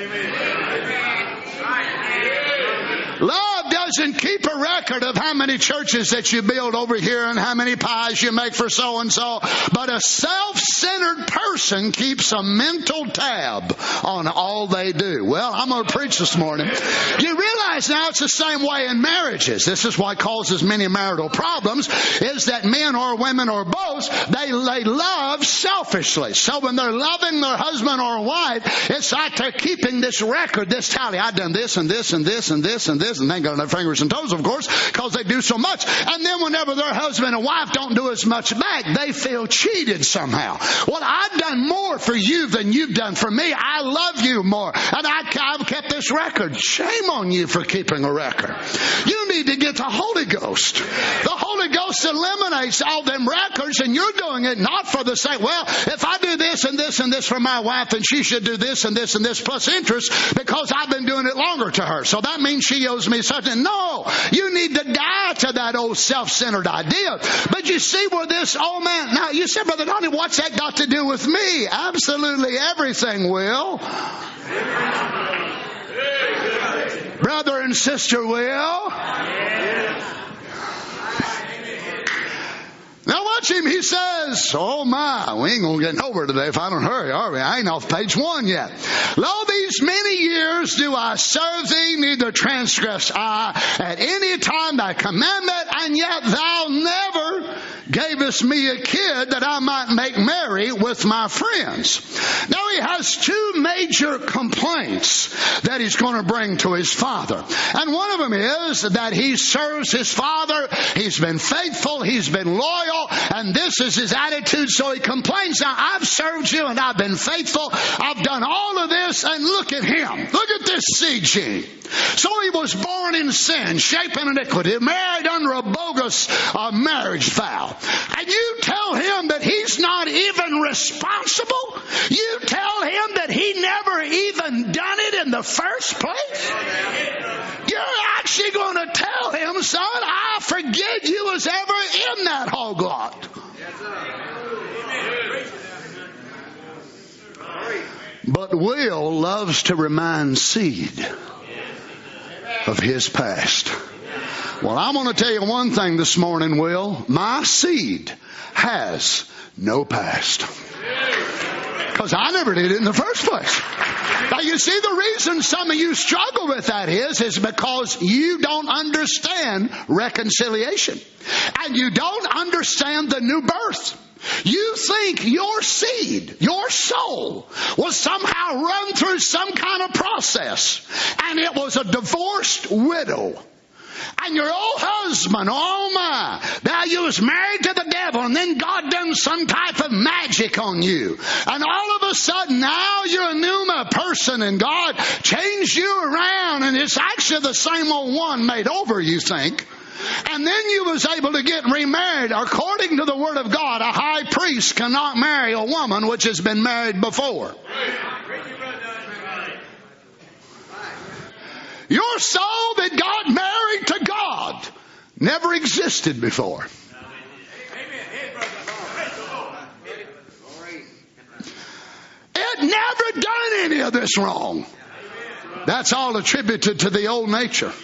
Love doesn't keep a record of how many churches that you build over here and how many pies you make for so-and-so. But a self-centered person keeps a mental tab on all they do. Well, I'm going to preach this morning. You realize now it's the same way in marriages. This is what causes many marital problems, is that men or women or both, they love selfishly. So when they're loving their husband or wife, it's like they're keeping this record, this tally. I've done this and this and this and this and this, and they ain't got enough fingers and toes, of course, because they do so much. And then whenever their husband and wife don't do as much back, they feel cheated somehow. Well, I've done more for you than you've done for me. I love you more. And I've kept this record. Shame on you for keeping a record. You need to get the Holy Ghost. The Holy Ghost eliminates all them records, and you're doing it not for the sake, well, if I do this and this and this for my wife, then she should do this and this and this plus interest because I've been doing it longer to her. So that means she owes me something. No, you need to die to that old self-centered idea. But you see where this old man, now you say, Brother Donnie, what's that got to do with me? Absolutely everything, Will. Brother and sister Will. Now watch him. He says, oh my, we ain't going to get nowhere today if I don't hurry, are we? I ain't off page 1 yet. Lo, these many years do I serve thee, neither transgress I at any time thy commandment, and yet thou never gavest me a kid that I might make merry with my friends. Now he has 2 major complaints that he's going to bring to his father. And one of them is that he serves his father. He's been faithful. He's been loyal. And this is his attitude. So he complains, now I've served you and I've been faithful. I've done all of this. And look at him. Look at this seed gene. So he was born in sin, shaped in iniquity, married under a bogus marriage vow. And you tell him that he's not even responsible? You tell him that he never even done it in the first place? You're actually going to tell him, son, I forget you was ever in that hog lot. But Will loves to remind seed of his past. Well, I'm going to tell you one thing this morning, Will. My seed has no past. Because I never did it in the first place. Now, you see, the reason some of you struggle with that is because you don't understand reconciliation. And you don't understand the new birth. You think your seed, your soul, was somehow run through some kind of process. And it was a divorced widow. And your old husband, oh my, now you was married to the devil, and then God done some type of magic on you. And all of a sudden now you're a new person, and God changed you around, and it's actually the same old one made over, you think. And then you was able to get remarried. According to the Word of God, a high priest cannot marry a woman which has been married before. Your soul that got married to God never existed before. It never done any of this wrong. That's all attributed to the old nature.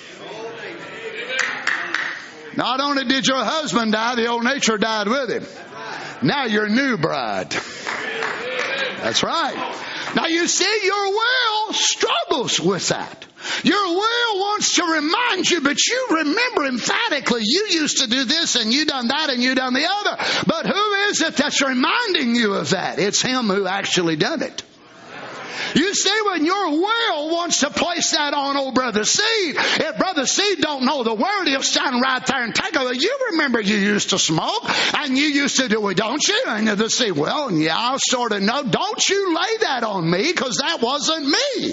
Not only did your husband die, the old nature died with him. Now you're a new bride. That's right. Now you see, your will struggles with that. Your will wants to remind you, but you remember emphatically, you used to do this and you done that and you done the other. But who is it that's reminding you of that? It's him who actually done it. You see, when your will wants to place that on old Brother Seed, if Brother Seed don't know the word, he'll stand right there and take it. You remember you used to smoke and you used to do it, don't you? And the Seed, well, yeah, I sort of know. Don't you lay that on me, because that wasn't me.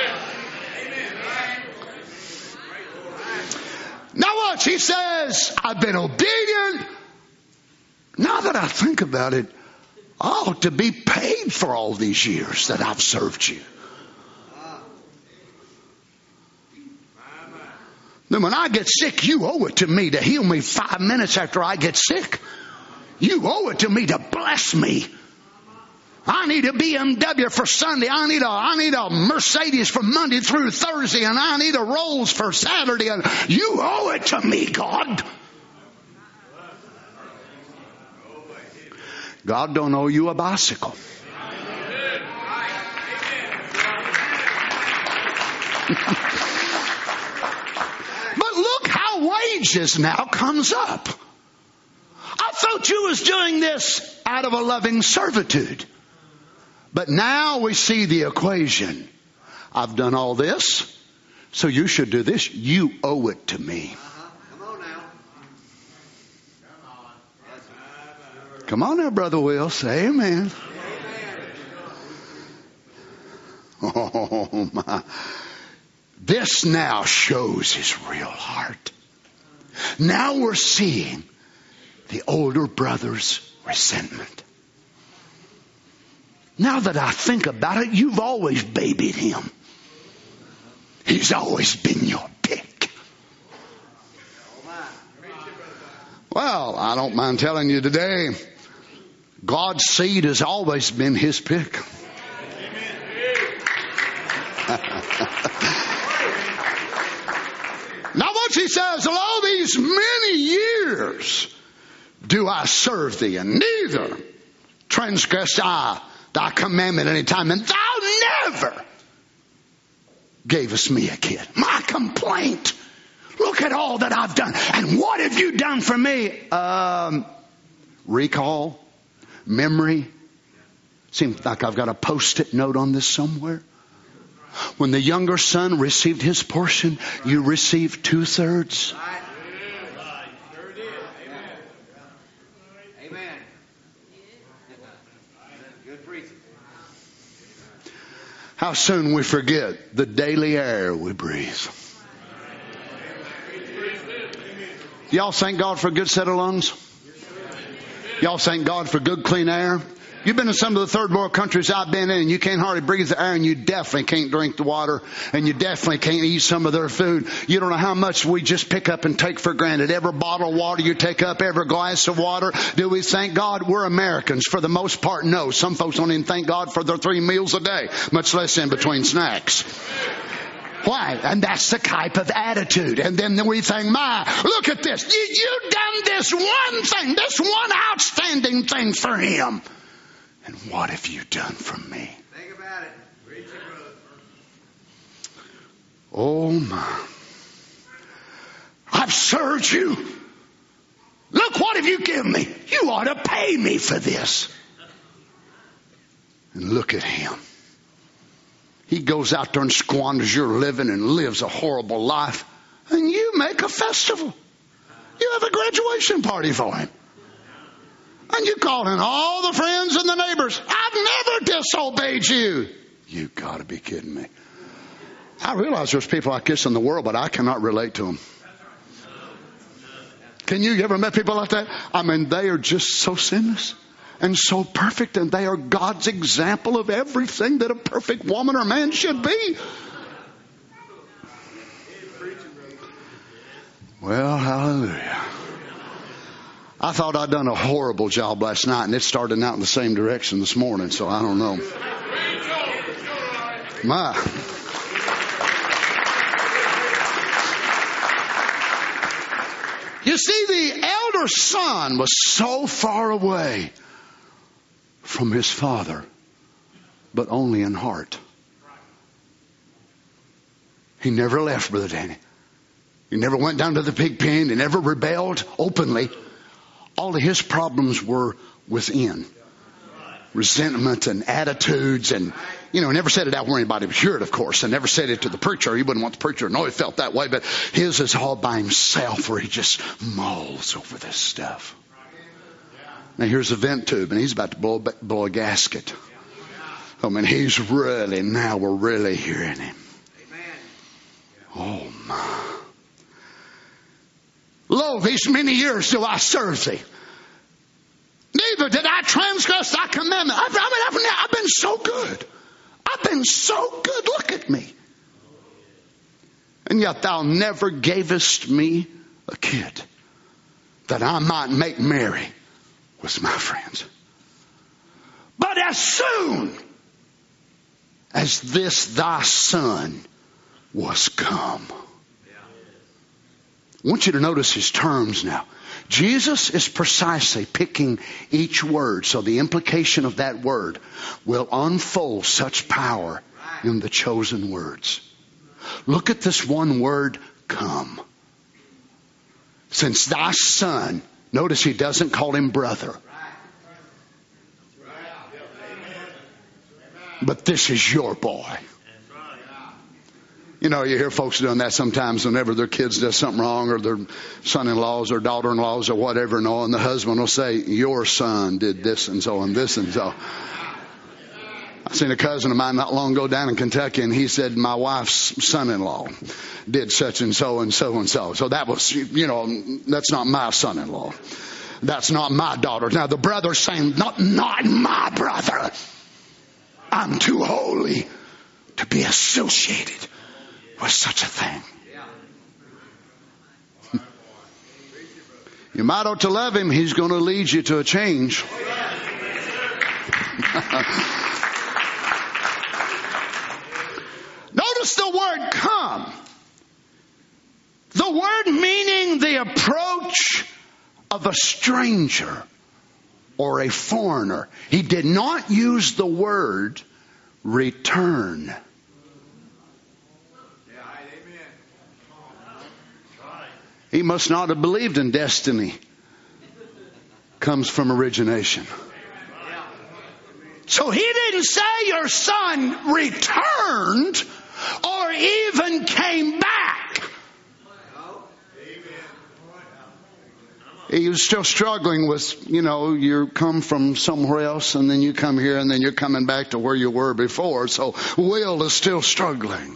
Now watch, he says, I've been obedient. Now that I think about it, I ought to be paid for all these years that I've served you. Then when I get sick, you owe it to me to heal me 5 minutes after I get sick. You owe it to me to bless me. I need a BMW for Sunday. I need a Mercedes for Monday through Thursday. And I need a Rolls for Saturday. And you owe it to me, God. God don't owe you a bicycle. But look how wages now comes up. I thought you was doing this out of a loving servitude. But now we see the equation. I've done all this. So you should do this. You owe it to me. Come on now. Come on now, Brother Will. Say amen. Oh, my. This now shows his real heart. Now we're seeing the older brother's resentment. Now that I think about it, you've always babied him. He's always been your pick. Well, I don't mind telling you today, God's seed has always been his pick. Now watch, he says, lo, these many years do I serve thee, and neither transgressed I thy commandment any time, and thou never gavest me a kid. My complaint. Look at all that I've done. And what have you done for me? Recall, memory. Seems like I've got a post-it note on this somewhere. When the younger son received his portion, you received 2/3. Amen. Good preaching. How soon we forget the daily air we breathe. Y'all thank God for a good set of lungs? Y'all thank God for good clean air? You've been in some of the third world countries I've been in, and you can't hardly breathe the air, and you definitely can't drink the water, and you definitely can't eat some of their food. You don't know how much we just pick up and take for granted. Every bottle of water you take up, every glass of water. Do we thank God? We're Americans. For the most part, no. Some folks don't even thank God for their 3 meals a day, much less in between snacks. Why? And that's the type of attitude. And then we think, my, look at this. You've done this one thing, this one outstanding thing for him. And what have you done for me? Think about it. Preach it, brother. Oh my. I've served you. Look, what have you given me? You ought to pay me for this. And look at him. He goes out there and squanders your living and lives a horrible life. And you make a festival. You have a graduation party for him. And you call in all the friends and the neighbors. I've never disobeyed you. You got to be kidding me. I realize there's people like this in the world, but I cannot relate to them. Can you ever met people like that? I mean, they are just so sinless and so perfect, and they are God's example of everything that a perfect woman or man should be. Well, hallelujah. I thought I'd done a horrible job last night, and it's starting out in the same direction this morning, so I don't know. My. You see, the elder son was so far away from his father, but only in heart. He never left, Brother Danny. He never went down to the pig pen. He never rebelled openly. All of his problems were within. Resentment and attitudes, and, he never said it out where anybody would hear it, of course, and never said it to the preacher. He wouldn't want the preacher to know he felt that way, but his is all by himself, where he just mulls over this stuff. Now here's a vent tube, and he's about to blow a gasket. I mean, we're really hearing him. Oh my. Lo, these many years do I serve thee. Neither did I transgress thy commandment. I've been so good. I've been so good. Look at me. And yet thou never gavest me a kid, that I might make merry with my friends. But as soon as this thy son was come. I want you to notice his terms now. Jesus is precisely picking each word, so the implication of that word will unfold such power in the chosen words. Look at this one word, come. Since thy son, notice he doesn't call him brother. But this is your boy. You know, you hear folks doing that sometimes whenever their kids do something wrong, or their son-in-laws or daughter-in-laws or whatever, and the husband will say, your son did this and so and this and so. I seen a cousin of mine not long ago down in Kentucky, and he said, my wife's son-in-law did such and so and so and so. So that was, you know, that's not my son-in-law. That's not my daughter. Now the brother's saying, not my brother. I'm too holy to be associated with such a thing. You might ought to love him. He's going to lead you to a change. Notice the word come. The word meaning the approach of a stranger or a foreigner. He did not use the word return. He must not have believed in destiny. Comes from origination. So he didn't say your son returned or even came back. He was still struggling with, you know, you come from somewhere else and then you come here and then you're coming back to where you were before. So Will is still struggling.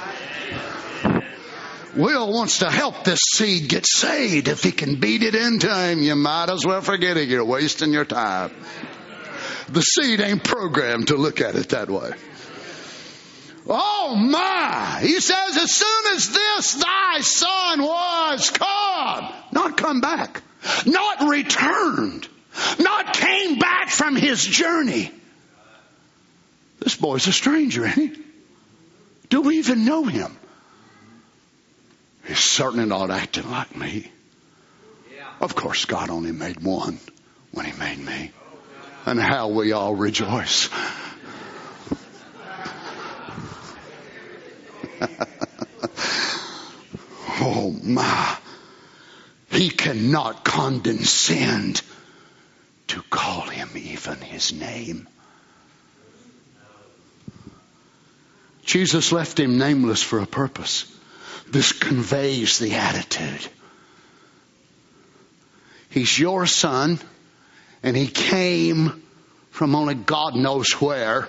Will wants to help this seed get saved. If he can beat it into him, you might as well forget it. You're wasting your time. The seed ain't programmed to look at it that way. Oh my! He says, as soon as this thy son was come, not come back, not returned, not came back from his journey. This boy's a stranger, ain't he? Do we even know him? He's certainly not acting like me. Of course, God only made one when he made me. And how we all rejoice. Oh my. He cannot condescend to call him even his name. Jesus left him nameless for a purpose. This conveys the attitude. He's your son, and he came from only God knows where.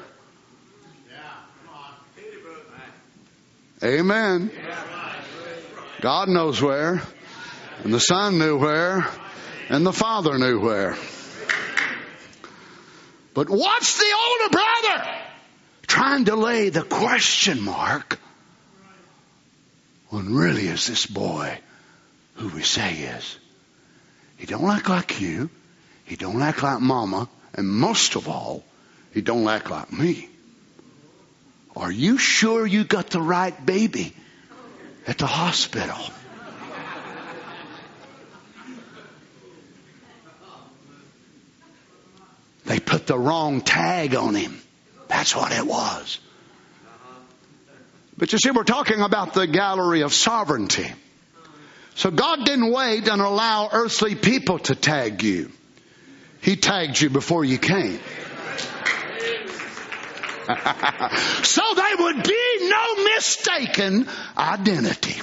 Amen. God knows where, and the Son knew where, and the Father knew where. But what's the older brother trying to lay the question mark when really is this boy who we say he is? He don't act like you. He don't act like Mama. And most of all, he don't act like me. Are you sure you got the right baby at the hospital? They put the wrong tag on him. That's what it was. But you see, we're talking about the gallery of sovereignty. So God didn't wait and allow earthly people to tag you. He tagged you before you came. So there would be no mistaken identity.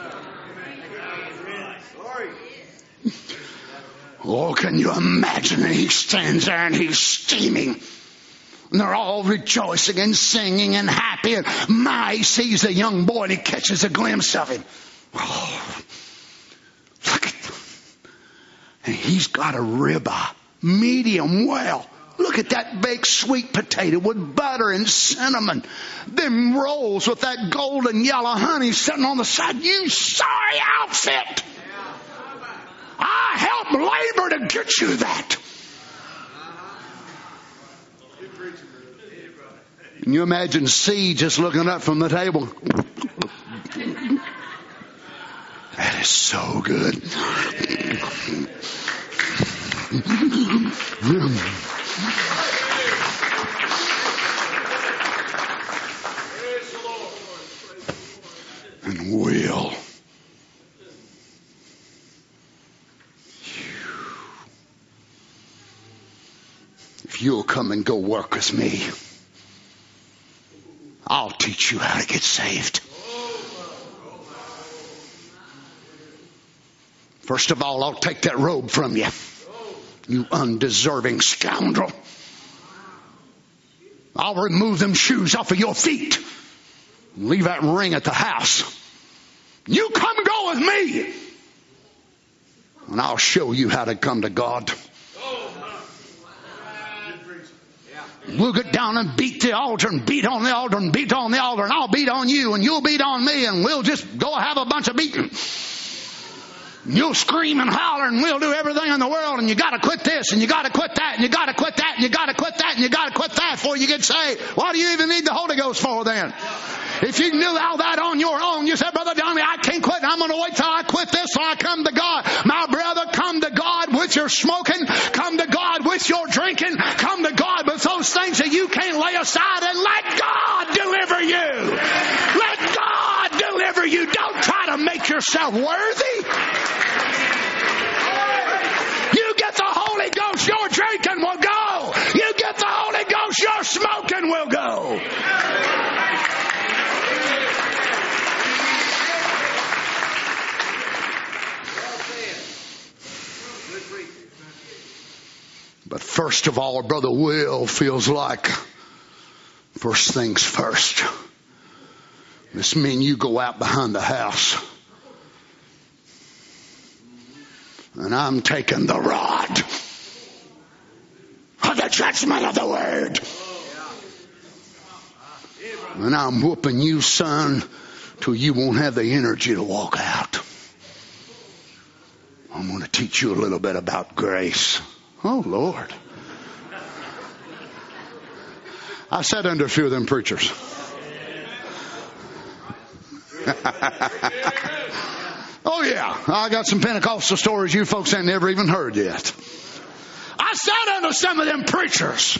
Oh, can you imagine? He stands there and he's steaming. And they're all rejoicing and singing and happy. And he sees a young boy and he catches a glimpse of him. Oh, look at him. And he's got a ribeye, medium well. Look at that baked sweet potato with butter and cinnamon. Them rolls with that golden yellow honey sitting on the side. You sorry outfit. I helped labor to get you that. Can you imagine C just looking up from the table? That is so good. And Will. If you'll come and go work with me, I'll teach you how to get saved. First of all, I'll take that robe from you, you undeserving scoundrel. I'll remove them shoes off of your feet and leave that ring at the house. You come go with me, and I'll show you how to come to God. We'll get down and beat the altar and beat on the altar and beat on the altar, and I'll beat on you and you'll beat on me, and we'll just go have a bunch of beating. You'll scream and holler, and we'll do everything in the world, and you got to quit this, and you got to quit that, and you got to quit that, and you got to quit that, and you got to quit that before you get saved. What do you even need the Holy Ghost for then? If you knew all that on your own, you said, Brother Donnie, I can't quit. I'm going to wait till I quit this so I come to God. My brother, come to God with your smoking. Come to God with your drinking. Come to God with those things that you can't lay aside, and let God deliver you. Let God deliver you. Don't try to make yourself worthy. You get the Holy Ghost, your drinking will go. You get the Holy Ghost, your smoking will go. But first of all, Brother Will feels like first things first. This means you go out behind the house, and I'm taking the rod of the judgment of the word, and I'm whooping you, son, till you won't have the energy to walk out. I'm going to teach you a little bit about grace. Oh, Lord. I sat under a few of them preachers. Oh, yeah. I got some Pentecostal stories you folks ain't never even heard yet. I sat under some of them preachers.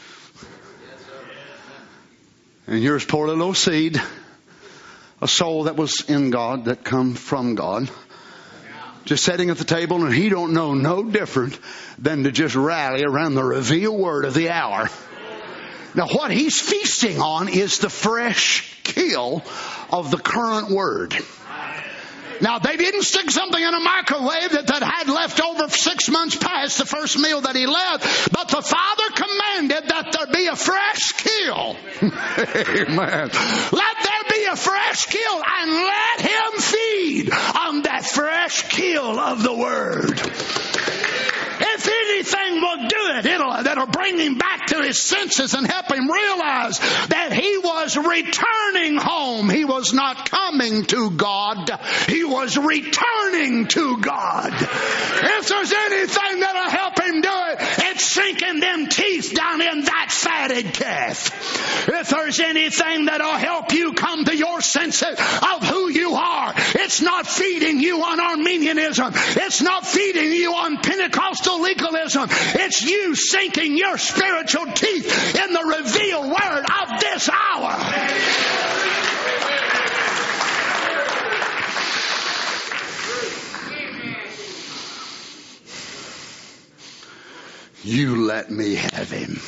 And here's poor little old seed, a soul that was in God, that come from God, just sitting at the table, and he don't know no different than to just rally around the revealed word of the hour. Now, what he's feasting on is the fresh kill of the current word. Now, they didn't stick something in a microwave that had left over 6 months past the first meal that he left, but the Father commanded that there be a fresh kill. Amen. Let there be a fresh kill, and let him feed on that fresh kill of the word. If anything will do it, that'll bring him back to his senses and help him realize that he was returning home. He was not coming to God. He was returning to God. If there's anything that'll help him do it, it's sinking them teeth down in that fatted calf. If there's anything that'll help you come to your senses of who you are, it's not feeding you on Arminianism. It's not feeding you on Pentecostal legalism. It's you sinking your spiritual teeth in the revealed word of this hour. You let me have him.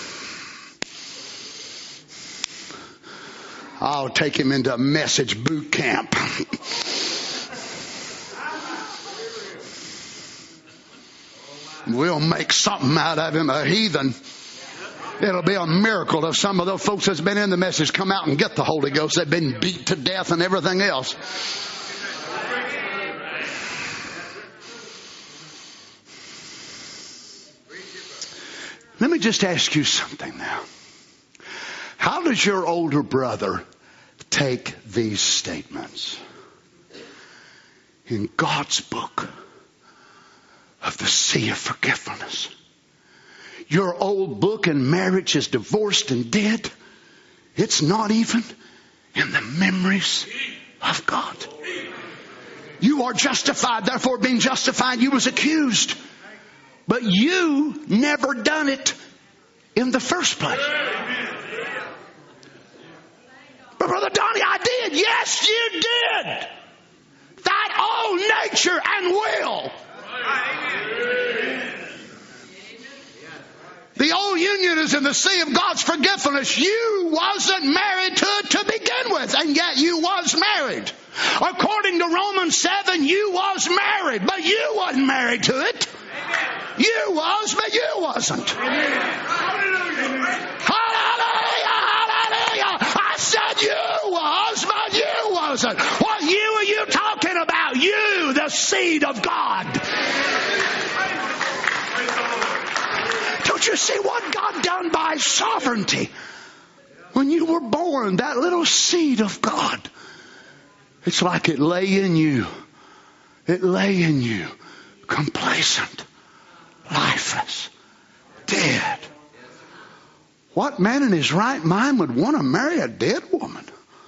I'll take him into message boot camp. We'll make something out of him, a heathen. It'll be a miracle if some of those folks that's been in the message come out and get the Holy Ghost. They've been beat to death and everything else. Let me just ask you something now. How does your older brother take these statements? In God's book of the sea of forgetfulness, your old book in marriage is divorced and dead. It's not even in the memories of God. You are justified, therefore being justified, you was accused. But you never done it in the first place. But Brother Donnie, I did. Yes, you did. That old nature and will. The old union is in the sea of God's forgetfulness. You wasn't married to it to begin with, and yet you was married. According to Romans 7, you was married, but you wasn't married to it. You was, but you wasn't. Hallelujah, hallelujah. I said you was, but you wasn't. What you are you talking about? You, the seed of God. Don't you see what God done by sovereignty? When you were born, that little seed of God, it's like it lay in you. It lay in you, complacent, lifeless, dead. What man in his right mind would want to marry a dead woman?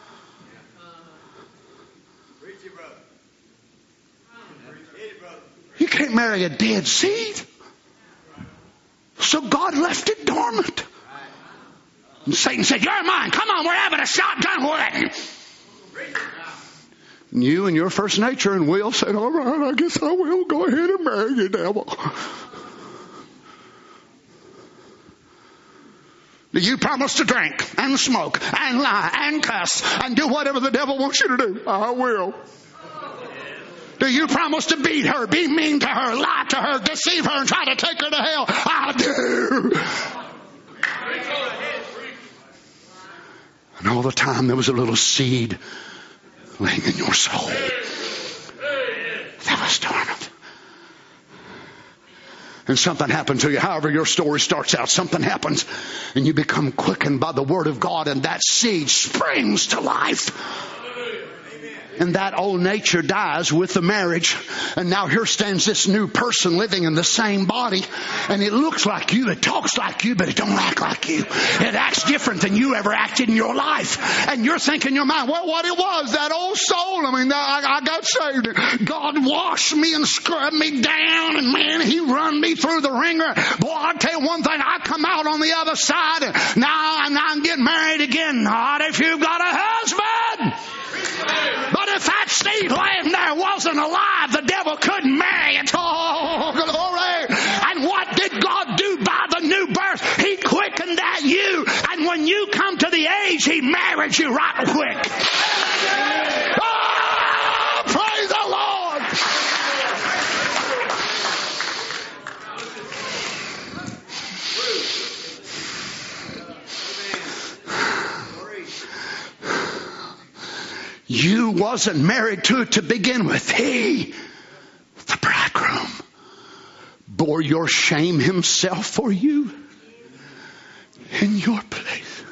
You can't marry a dead seed. So God left it dormant. And Satan said, you're mine. Come on, we're having a shotgun wedding. And you and your first nature and will said, all right, I guess I will. Go ahead and marry you, devil. Do you promise to drink and smoke and lie and cuss and do whatever the devil wants you to do? I will. Do you promise to beat her, be mean to her, lie to her, deceive her, and try to take her to hell? I do. And all the time there was a little seed laying in your soul that was dormant. And something happened to you. However your story starts out, something happens and you become quickened by the Word of God, and that seed springs to life. And that old nature dies with the marriage. And now here stands this new person living in the same body. And it looks like you, it talks like you, but it don't act like you. It acts different than you ever acted in your life. And you're thinking in your mind, well, what it was, that old soul. I mean, I got saved. God washed me and scrubbed me down. And man, He run me through the ringer. Boy, I'll tell you one thing, I come out on the other side. And now I'm getting married again. Not if you've got a husband. But if that seed laying there wasn't alive, the devil couldn't marry it. Oh, glory. And what did God do by the new birth? He quickened at you. And when you come to the age, He married you right quick. Oh, praise the Lord. You wasn't married to it to begin with. He, the bridegroom, bore your shame Himself for you in your place.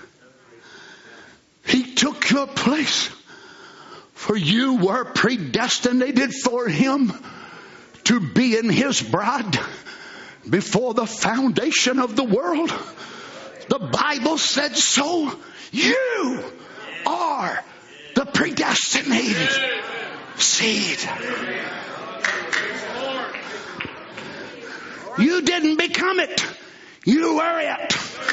He took your place. For you were predestinated for Him to be in His bride before the foundation of the world. The Bible said so. You are the predestinated seed. You didn't become it. You were it.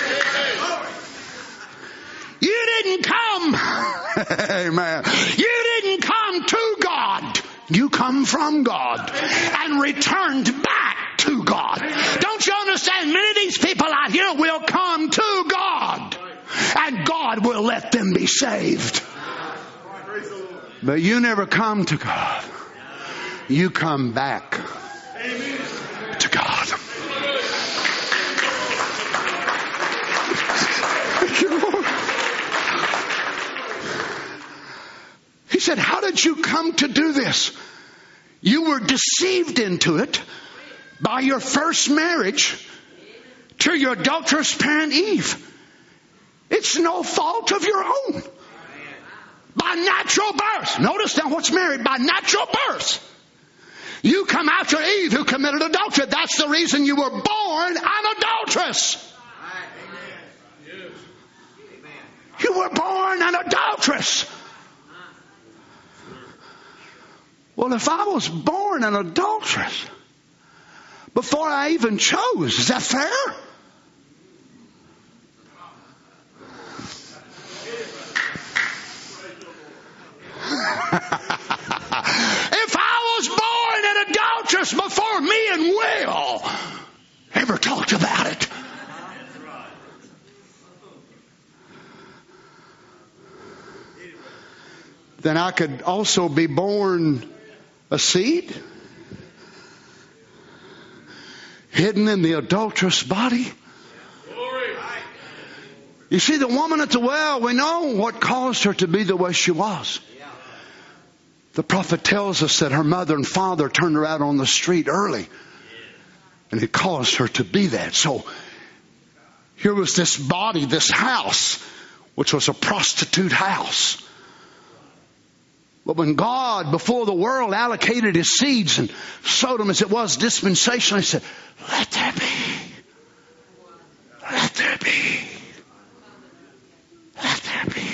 You didn't come. Amen. You didn't come to God. You come from God and returned back to God. Don't you understand? Many of these people out here will come to God, and God will let them be saved. But you never come to God. You come back to God. Thank you, Lord. He said, how did you come to do this? You were deceived into it by your first marriage to your adulterous parent Eve. It's no fault of your own. By natural birth. Notice now what's married. By natural birth. You come after Eve who committed adultery. That's the reason you were born an adulteress. You were born an adulteress. Well, if I was born an adulteress before I even chose, is that fair? If I was born an adulteress before me and Will ever talked about it, then I could also be born a seed hidden in the adulterous body. You see, the woman at the well, we know what caused her to be the way she was. The prophet tells us that her mother and father turned her out on the street early. And it caused her to be that. So here was this body, this house, which was a prostitute house. But when God, before the world, allocated His seeds and sowed them as it was dispensationally, He said, let there be. Let there be. Let there be.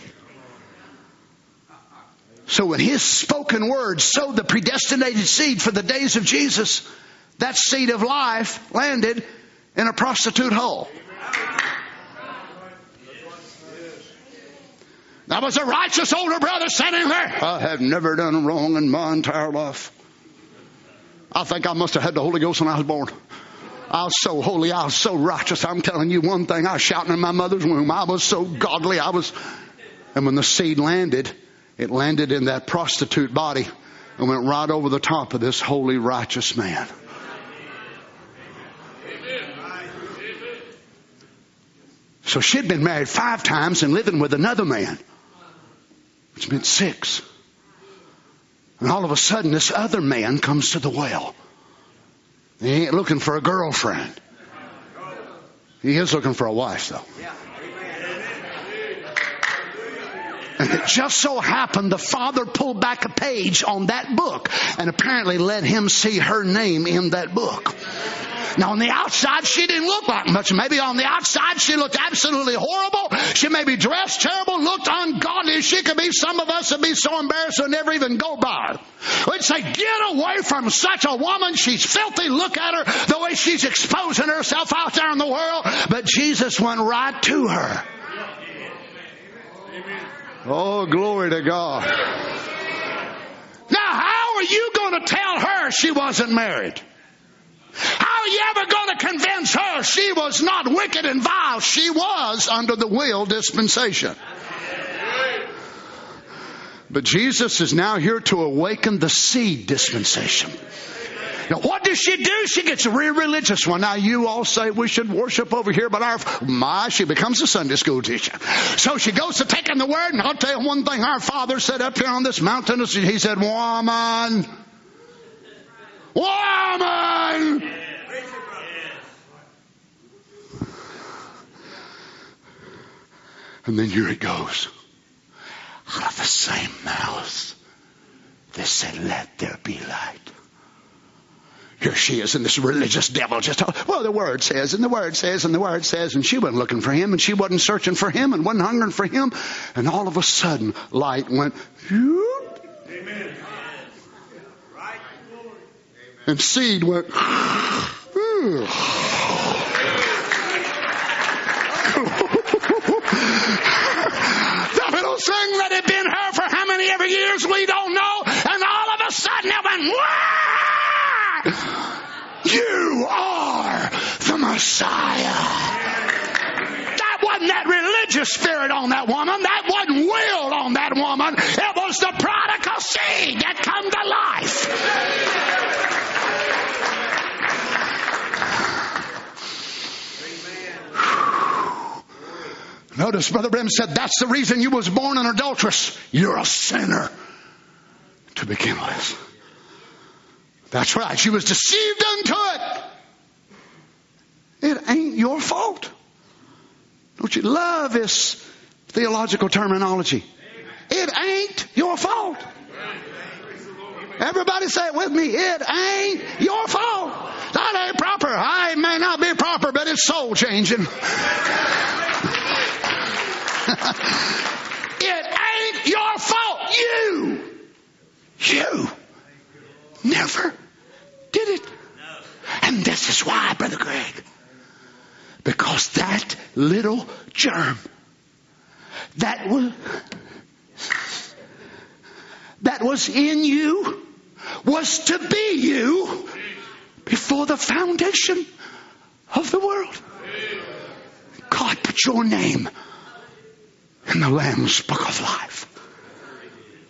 So when His spoken word sowed the predestinated seed for the days of Jesus, that seed of life landed in a prostitute hole. There was a righteous older brother sitting there. I have never done wrong in my entire life. I think I must have had the Holy Ghost when I was born. I was so holy. I was so righteous. I'm telling you one thing. I was shouting in my mother's womb. I was so godly. And when the seed landed, it landed in that prostitute body and went right over the top of this holy, righteous man. So she'd been married 5 times and living with another man, which meant 6. And all of a sudden, this other man comes to the well. He ain't looking for a girlfriend. He is looking for a wife, though. And it just so happened the father pulled back a page on that book and apparently let him see her name in that book. Now, on the outside, she didn't look like much. Maybe on the outside, she looked absolutely horrible. She may be dressed terrible, looked ungodly. She could be, some of us would be so embarrassed we'd never even go by her. We'd say, get away from such a woman. She's filthy. Look at her, the way she's exposing herself out there in the world. But Jesus went right to her. Oh, glory to God. Now, how are you going to tell her she wasn't married? How are you ever going to convince her she was not wicked and vile? She was under the will dispensation. But Jesus is now here to awaken the seed dispensation. Now, what does she do? She gets a real religious one. Now, you all say we should worship over here, but she becomes a Sunday school teacher. So she goes to taking the word, and I'll tell you one thing our Father said up here on this mountain. He said, woman. And then here it goes. Out of the same mouth, they said, let there be light. Here she is, and this religious devil just, the word says, and the word says, and the word says, and she wasn't looking for him, and she wasn't searching for him, and wasn't hungering for him, and all of a sudden, light went, whoop, amen. And seed went, that little thing that had been her for how many ever years, we don't know, and all of a sudden it went, you are the Messiah. That wasn't that religious spirit on that woman. That wasn't will on that woman. It was the prodigal seed that come to life. Notice Brother Branham said, that's the reason you was born an adulteress. You're a sinner to begin with. That's right. She was deceived into it. It ain't your fault. Don't you love this theological terminology? It ain't your fault. Everybody say it with me. It ain't your fault. That ain't proper. I may not be proper, but it's soul changing. It ain't your fault. You never did it. And this is why, Brother Greg. Because that little germ that was in you was to be you before the foundation of the world. God put your name in the Lamb's Book of Life.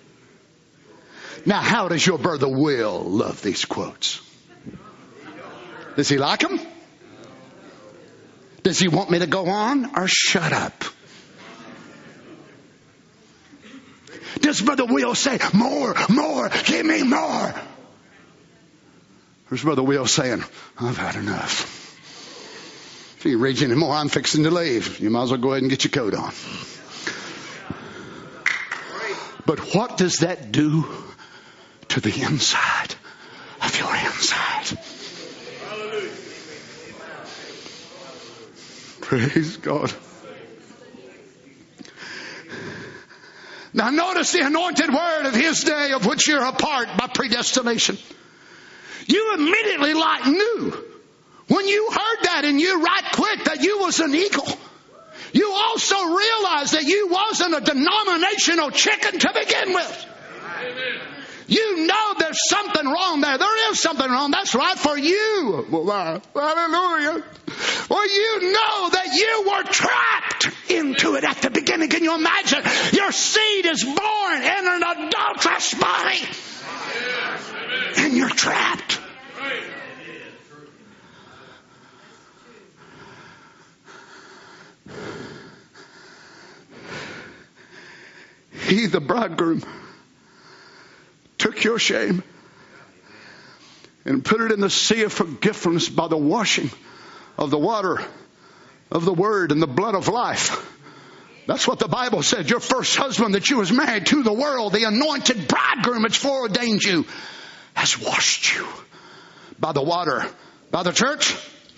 Now, how does your brother Will love these quotes? Does he like them? Does he want me to go on or shut up? Does Brother Will say, more, give me more? Or is Brother Will saying, I've had enough? If you read any more, I'm fixing to leave. You might as well go ahead and get your coat on. But what does that do to the inside of your inside? Praise God. Now notice the anointed word of his day, of which you're a part by predestination. You immediately knew when you heard that, and you right quick that you was an eagle. You also realized that you wasn't a denominational chicken to begin with. Amen. You know there's something wrong there. There is something wrong. That's right for you. Hallelujah. Well, you know that you were trapped into it at the beginning. Can you imagine? Your seed is born in an adulterous body. And you're trapped. He, the bridegroom, took your shame and put it in the sea of forgiveness by the washing of the water of the word and the blood of life. That's what the Bible said. Your first husband that you was married to, the world, the anointed bridegroom which foreordained you, has washed you by the water. By the church?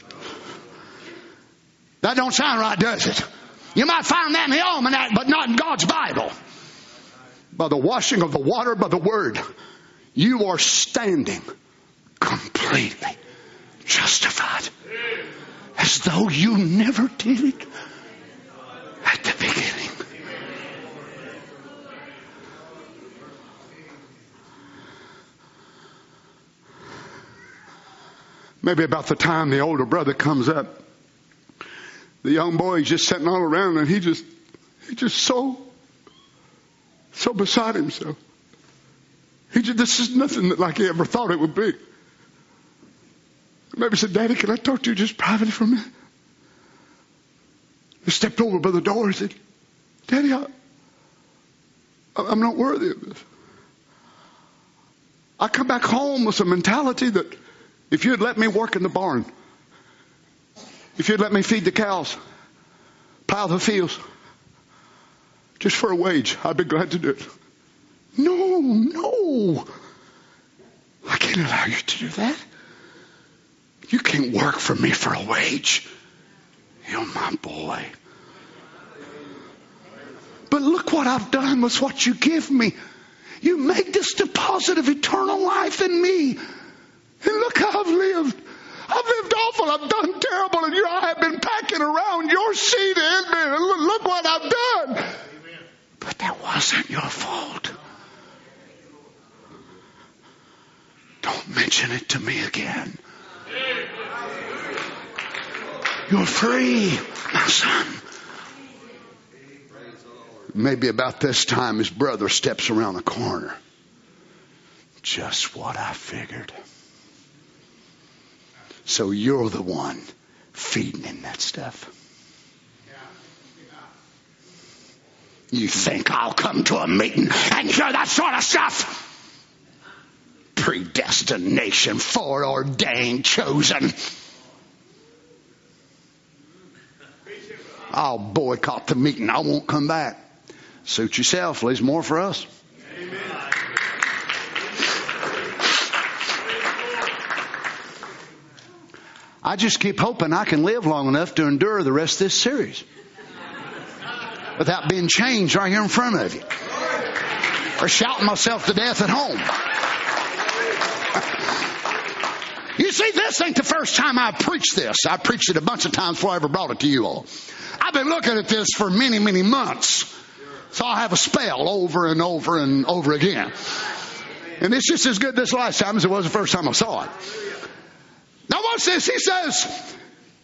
That don't sound right, does it? You might find that in the almanac, but not in God's Bible. By the washing of the water, by the word, you are standing completely justified. As though you never did it at the beginning. Maybe about the time the older brother comes up, the young boy is just sitting all around, and he's just so beside himself. This is nothing like he ever thought it would be. Maybe said, Daddy, can I talk to you just privately for a minute? He stepped over by the door and said, Daddy, I'm not worthy of this. I come back home with a mentality that if you'd let me work in the barn, if you'd let me feed the cows, plow the fields, just for a wage, I'd be glad to do it. No. I can't allow you to do that. You can't work for me for a wage. You're my boy. But look what I've done with what you give me. You made this deposit of eternal life in me. And look how I've lived. I've lived awful. I've done terrible. And I have been packing around your seed in me. And look what I've done. But that wasn't your fault. Don't mention it to me again. You're free, my son. Maybe about this time his brother steps around the corner. Just what I figured. So you're the one feeding him that stuff. You think I'll come to a meeting and hear that sort of stuff? Predestination, foreordained, chosen. I'll boycott the meeting. I won't come back. Suit yourself. There's more for us. Amen. I just keep hoping I can live long enough to endure the rest of this series without being changed right here in front of you or shouting myself to death at home. You see, this ain't the first time I've preached this. I preached it a bunch of times before I ever brought it to you all. I've been looking at this for many, many months. So I'll have a spell over and over and over again. And it's just as good this last time as it was the first time I saw it. Now watch this. He says,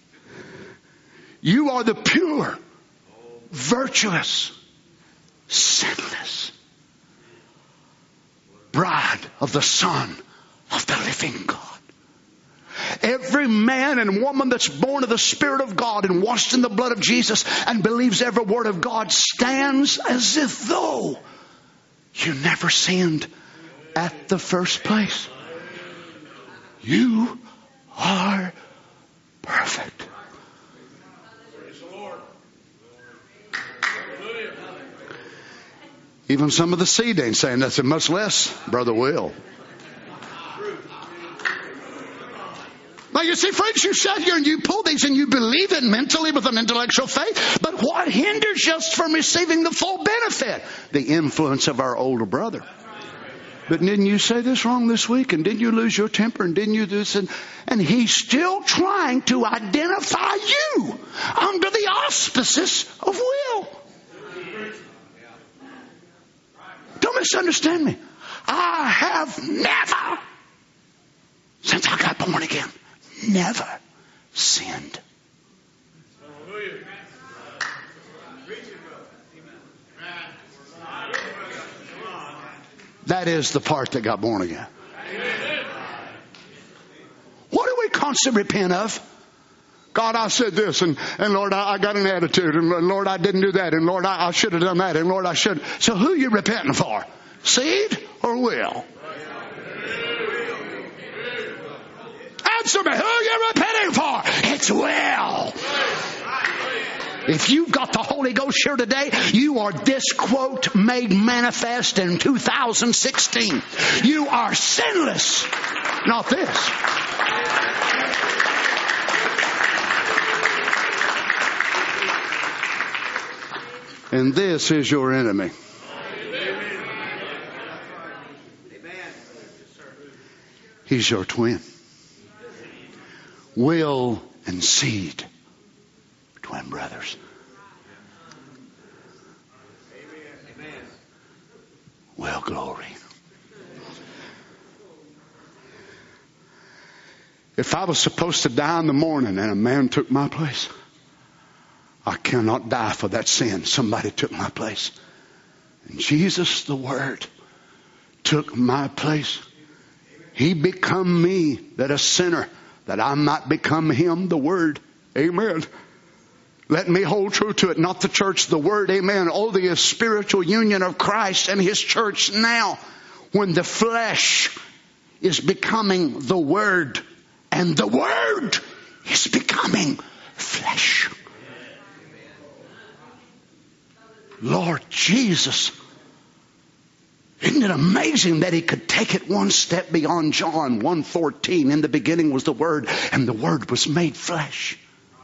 you are the pure, virtuous, sinless bride of the Son of the living God. Every man and woman that's born of the Spirit of God and washed in the blood of Jesus and believes every word of God stands as if though you never sinned at the first place. You are perfect. Even some of the seed ain't saying nothing, much less Brother Will. Now you see, friends, you sat here and you pull these and you believe it mentally with an intellectual faith. But what hinders us from receiving the full benefit? The influence of our older brother. But didn't you say this wrong this week? And didn't you lose your temper? And didn't you do this? And he's still trying to identify you under the auspices of will. Don't misunderstand me. I have never, since I got born again, never sinned. That is the part that got born again. What do we constantly repent of? God, I said this, and Lord, I got an attitude, and Lord, I didn't do that, and Lord, I should have done that, and Lord, I should. So who are you repenting for? Seed or will? Answer me. Who are you repenting for? It's will. If you've got the Holy Ghost here today, you are this quote made manifest in 2016. You are sinless, not this. And this is your enemy. He's your twin. Will and seed. Twin brothers. Well, glory. If I was supposed to die in the morning and a man took my place, I cannot die for that sin. Somebody took my place. And Jesus, the Word, took my place. He become me, that a sinner, that I might become Him, the Word. Amen. Let me hold true to it. Not the church, the Word. Amen. Oh, the spiritual union of Christ and His church now. When the flesh is becoming the Word. And the Word is becoming flesh. Lord Jesus. Isn't it amazing that He could take it one step beyond John 1:14? In the beginning was the Word, and the Word was made flesh.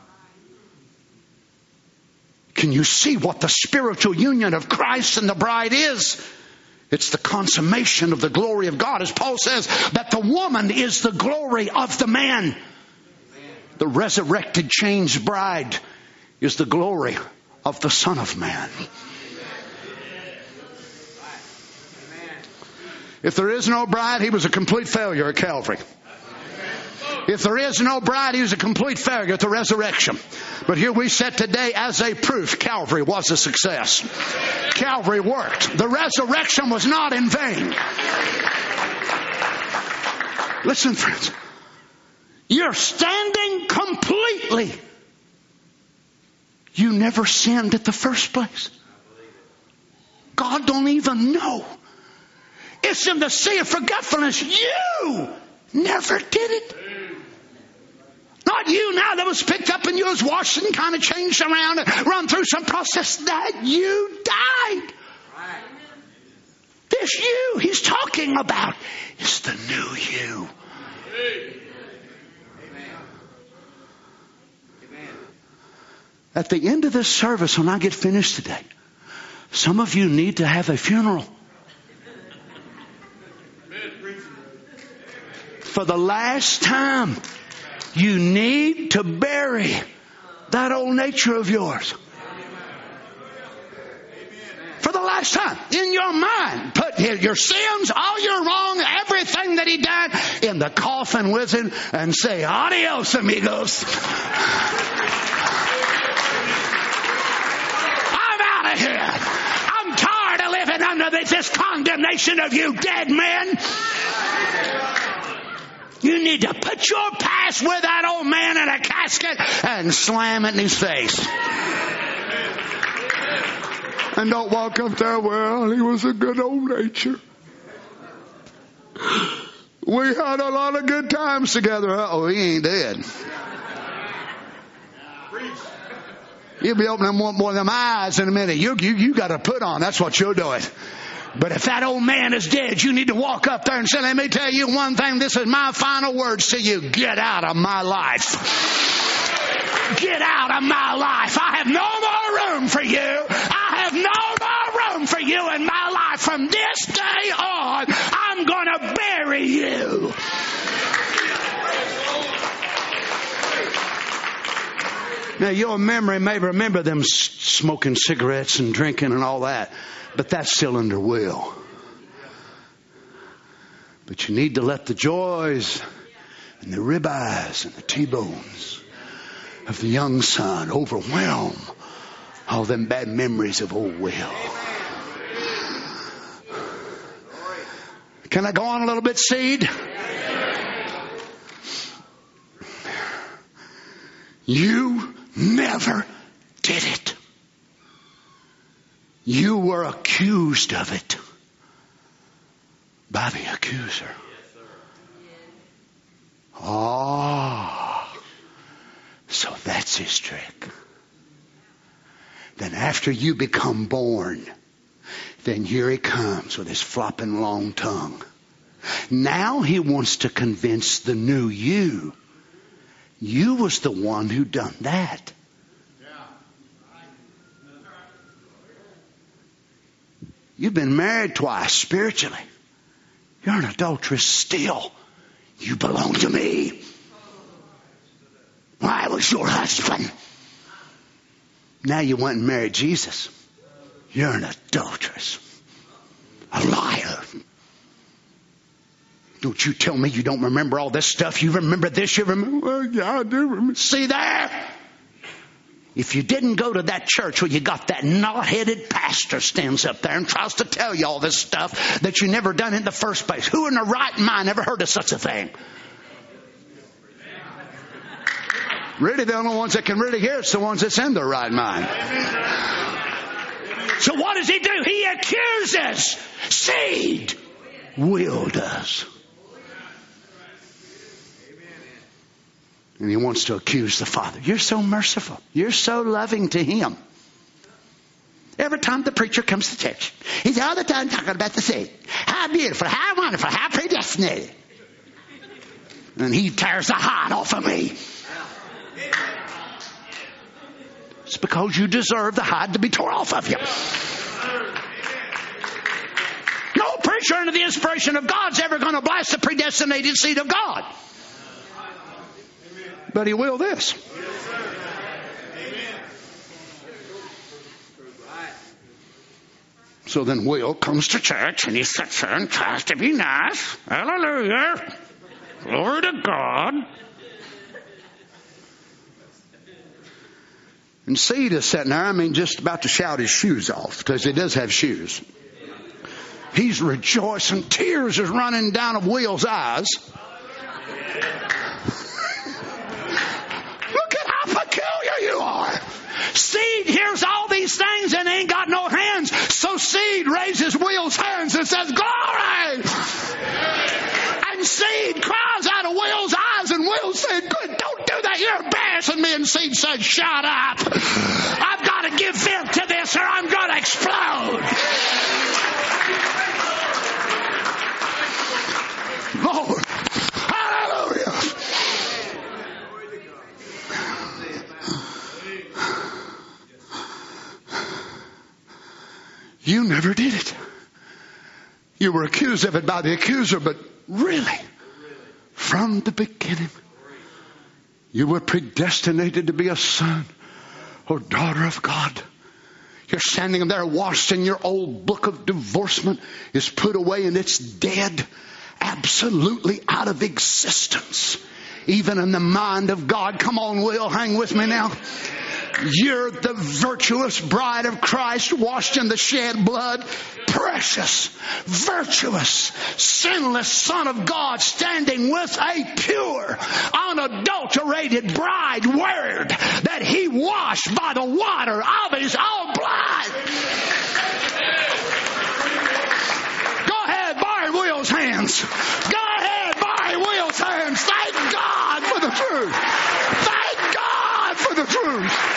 Can you see what the spiritual union of Christ and the bride is? It's the consummation of the glory of God. As Paul says, that the woman is the glory of the man. The resurrected, changed bride is the glory of the Son of Man. If there is no bride, He was a complete failure at Calvary. If there is no bride, He was a complete failure at the resurrection. But here we sit today as a proof Calvary was a success. Calvary worked. The resurrection was not in vain. Listen, friends. You're standing completely. You never sinned at the first place. God don't even know. It's in the sea of forgetfulness. You never did it. Not you now that was picked up and you was washed and kind of changed around and run through some process. That you died. This you He's talking about is the new you. At the end of this service, when I get finished today, some of you need to have a funeral. For the last time, you need to bury that old nature of yours. For the last time, in your mind, put your sins, all your wrong, everything that He done in the coffin with Him and say, adios, amigos. I'm out of here. I'm tired of living under this condemnation of you dead men. You need to put your past with that old man in a casket and slam it in his face. And don't walk up there, well, he was a good old nature. We had a lot of good times together. Uh-oh, he ain't dead. You'll be opening one of them eyes in a minute. You got to put on. That's what you're doing. But if that old man is dead, you need to walk up there and say, let me tell you one thing. This is my final words to you. Get out of my life. Get out of my life. I have no more room for you. I have no more room for you in my life. From this day on, I'm going to bury you. Now, your memory may remember them smoking cigarettes and drinking and all that, but that's still in their will. But you need to let the joys and the ribeyes and the T-bones of the young son overwhelm all them bad memories of old Will. Can I go on a little bit, Seed? You never did it. You were accused of it by the accuser. Oh, so that's his trick. Then after you become born, then here he comes with his flopping long tongue. Now he wants to convince the new you. You was the one who done that. You've been married twice spiritually. You're an adulteress still. You belong to me. I was your husband. Now you went and married Jesus. You're an adulteress. A liar. Don't you tell me you don't remember all this stuff. You remember this, you remember. Well, yeah, I do remember. See there? If you didn't go to that church where you got that knot-headed pastor stands up there and tries to tell you all this stuff that you never done in the first place. Who in their right mind ever heard of such a thing? Really, the only ones that can really hear it's the ones that's in their right mind. So what does he do? He accuses. Seed. Will does. And he wants to accuse the Father. You're so merciful. You're so loving to him. Every time the preacher comes to church, he's all the time talking about the seed. How beautiful, how wonderful, how predestinated. And he tears the hide off of me. It's because you deserve the hide to be torn off of you. No preacher under the inspiration of God's ever going to blast the predestinated seed of God. But he will this. So then Will comes to church and he sits there and tries to be nice. Hallelujah. Glory to God. And Seed is sitting there, just about to shout his shoes off, because he does have shoes. He's rejoicing. Tears is running down of Will's eyes. Look at how peculiar you are. Seed hears all these things and ain't got no hands. So Seed raises Will's hands and says, glory! And Seed cries out of Will's eyes, and Will said, good, don't do that. You're embarrassing me. And Seed said, shut up. I've got to give vent to this or I'm going to explode. Lord, hallelujah. You never did it. You were accused of it by the accuser, but really, from the beginning, you were predestinated to be a son or daughter of God. You're standing there washed in your old book of divorcement is put away and it's dead, absolutely out of existence, even in the mind of God. Come on, Will, hang with me now. You're the virtuous bride of Christ, washed in the shed blood. Precious, virtuous, sinless Son of God, standing with a pure, unadulterated bride word that He washed by the water of His own blood. Go ahead, Barry Will's hands. Go ahead, Barry Will's hands. Thank God for the truth. Thank God for the truth.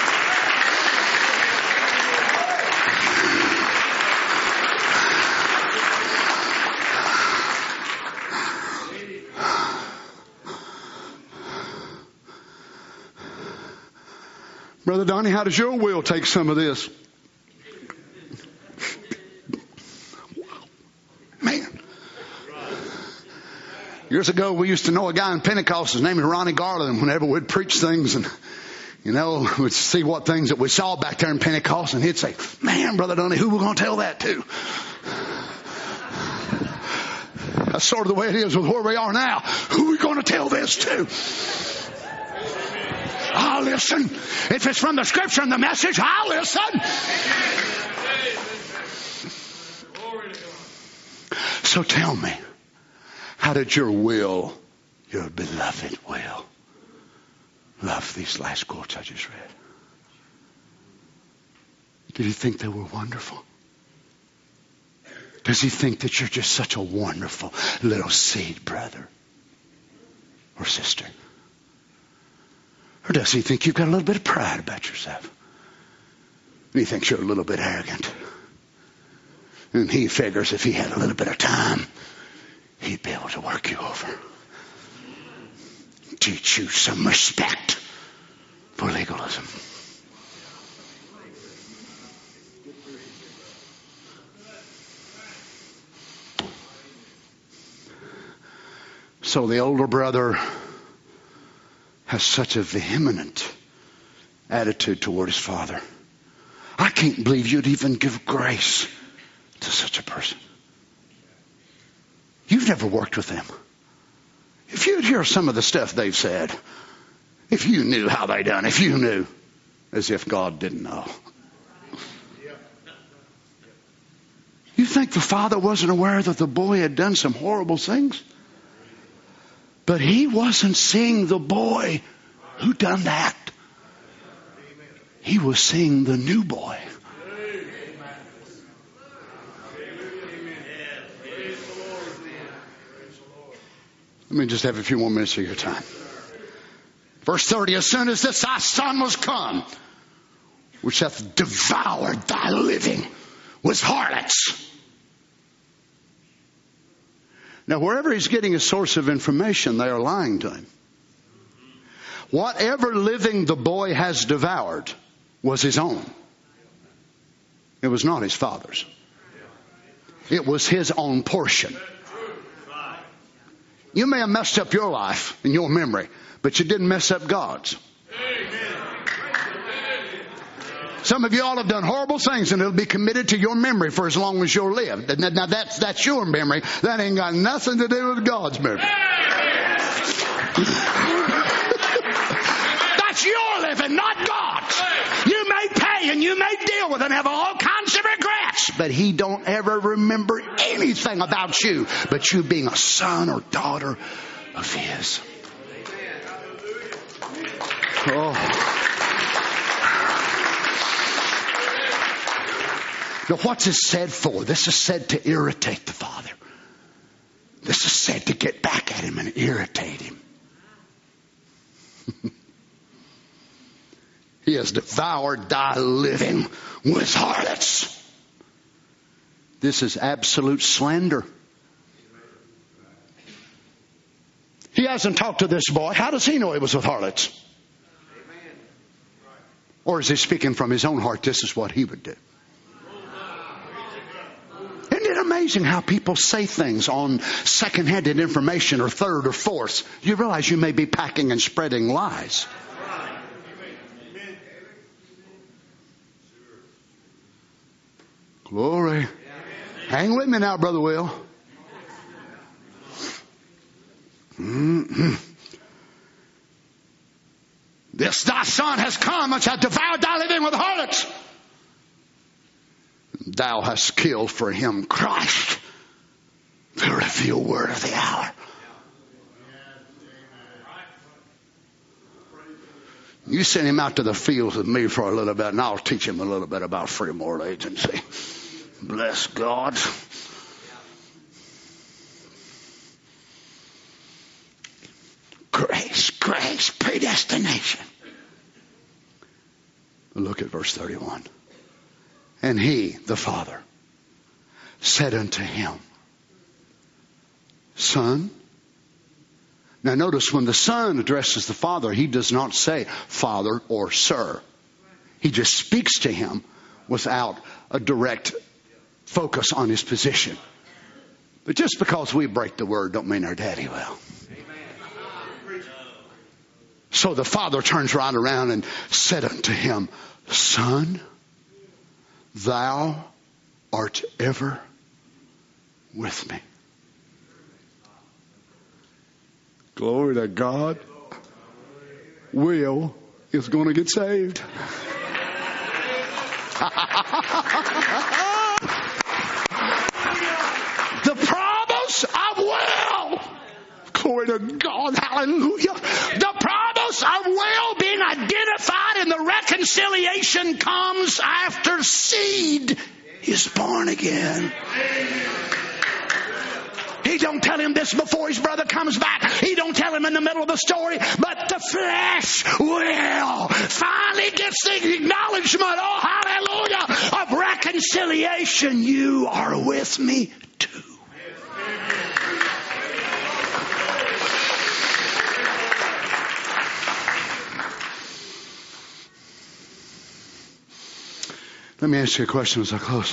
Brother Donnie, how does your will take some of this? Man. Years ago, we used to know a guy in Pentecost. His name is Ronnie Garland. Whenever we'd preach things and, we'd see what things that we saw back there in Pentecost, and he'd say, man, Brother Donnie, who we going to tell that to? That's sort of the way it is with where we are now. Who are we going to tell this to? I'll listen. If it's from the Scripture and the message, I'll listen. So tell me, how did your beloved will, love these last quotes I just read? Did he think they were wonderful? Does he think that you're just such a wonderful little seed brother or sister? Or does he think you've got a little bit of pride about yourself? And he thinks you're a little bit arrogant. And he figures if he had a little bit of time, he'd be able to work you over. Teach you some respect for legalism. So the older brother has such a vehement attitude toward his father. I can't believe you'd even give grace to such a person. You've never worked with them. If you'd hear some of the stuff they've said, if you knew how they done, if you knew, as if God didn't know. You think the father wasn't aware that the boy had done some horrible things? But he wasn't seeing the boy who done that. He was seeing the new boy. Let me just have a few more minutes of your time. Verse 30, as soon as this thy son was come, which hath devoured thy living with harlots. Now, wherever he's getting a source of information, they are lying to him. Whatever living the boy has devoured was his own. It was not his father's. It was his own portion. You may have messed up your life and your memory, but you didn't mess up God's. Some of you all have done horrible things, and it'll be committed to your memory for as long as you'll live. Now that's your memory. That ain't got nothing to do with God's memory. That's your living, not God's. You may pay and you may deal with it and have all kinds of regrets, but He don't ever remember anything about you but you being a son or daughter of His. Oh. Now, what's this said for? This is said to irritate the father. This is said to get back at him and irritate him. He has devoured thy living with harlots. This is absolute slander. He hasn't talked to this boy. How does he know he was with harlots? Or is he speaking from his own heart? This is what he would do. Isn't it amazing how people say things on second-hand information or third or fourth? You realize you may be packing and spreading lies. Glory. Hang with me now, Brother Will. This thy son has come and hath devoured thy living with harlots. Thou hast killed for him Christ, the revealed word of the hour. You send him out to the fields with me for a little bit, and I'll teach him a little bit about free moral agency. Bless God. Grace, grace, predestination. Look at verse 31. And he, the Father, said unto him, Son. Now notice when the Son addresses the Father, he does not say Father or Sir. He just speaks to him without a direct focus on his position. But just because we break the word don't mean our daddy will. So the Father turns right around and said unto him, Son, thou art ever with me. Glory to God. Will is going to get saved. The promise of will. Glory to God. Hallelujah. The promise of will being identified in the reconciliation comes after seed is born again. He don't tell him this before his brother comes back. He don't tell him in the middle of the story. But the flesh will finally gets the acknowledgement, oh hallelujah, of reconciliation. You are with me too. Let me ask you a question as I close.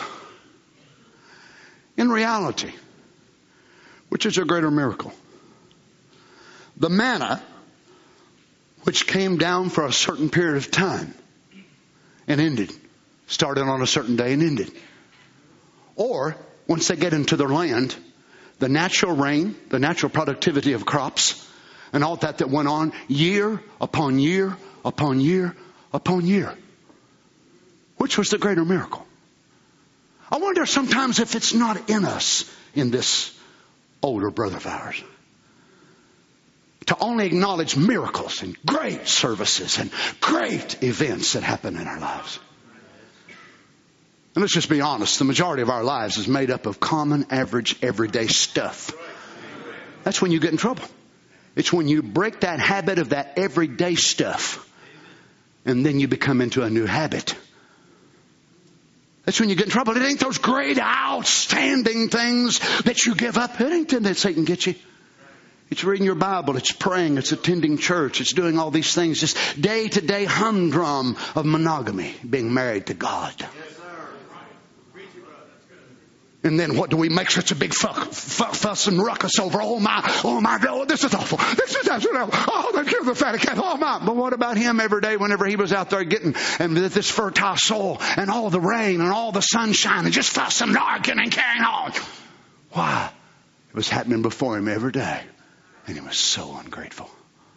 In reality, which is a greater miracle? The manna, which came down for a certain period of time and ended, started on a certain day and ended. Or, once they get into their land, the natural rain, the natural productivity of crops, and all that went on year upon year upon year upon year. Which was the greater miracle? I wonder sometimes if it's not in us, in this older brother of ours, to only acknowledge miracles and great services and great events that happen in our lives. And let's just be honest, the majority of our lives is made up of common, average, everyday stuff. That's when you get in trouble. It's when you break that habit of that everyday stuff, and then you become into a new habit. That's when you get in trouble. It ain't those great, outstanding things that you give up. It ain't them that Satan gets you. It's reading your Bible. It's praying. It's attending church. It's doing all these things. Just day-to-day humdrum of monogamy, being married to God. And then what do we make such a big fuss and ruckus over? Oh my God, this is awful. This is awful. Oh, they killed the fatty cat. Oh my. But what about him every day whenever he was out there getting and this fertile soil and all the rain and all the sunshine and just fussing and arguing and carrying on? Why? It was happening before him every day. And he was so ungrateful.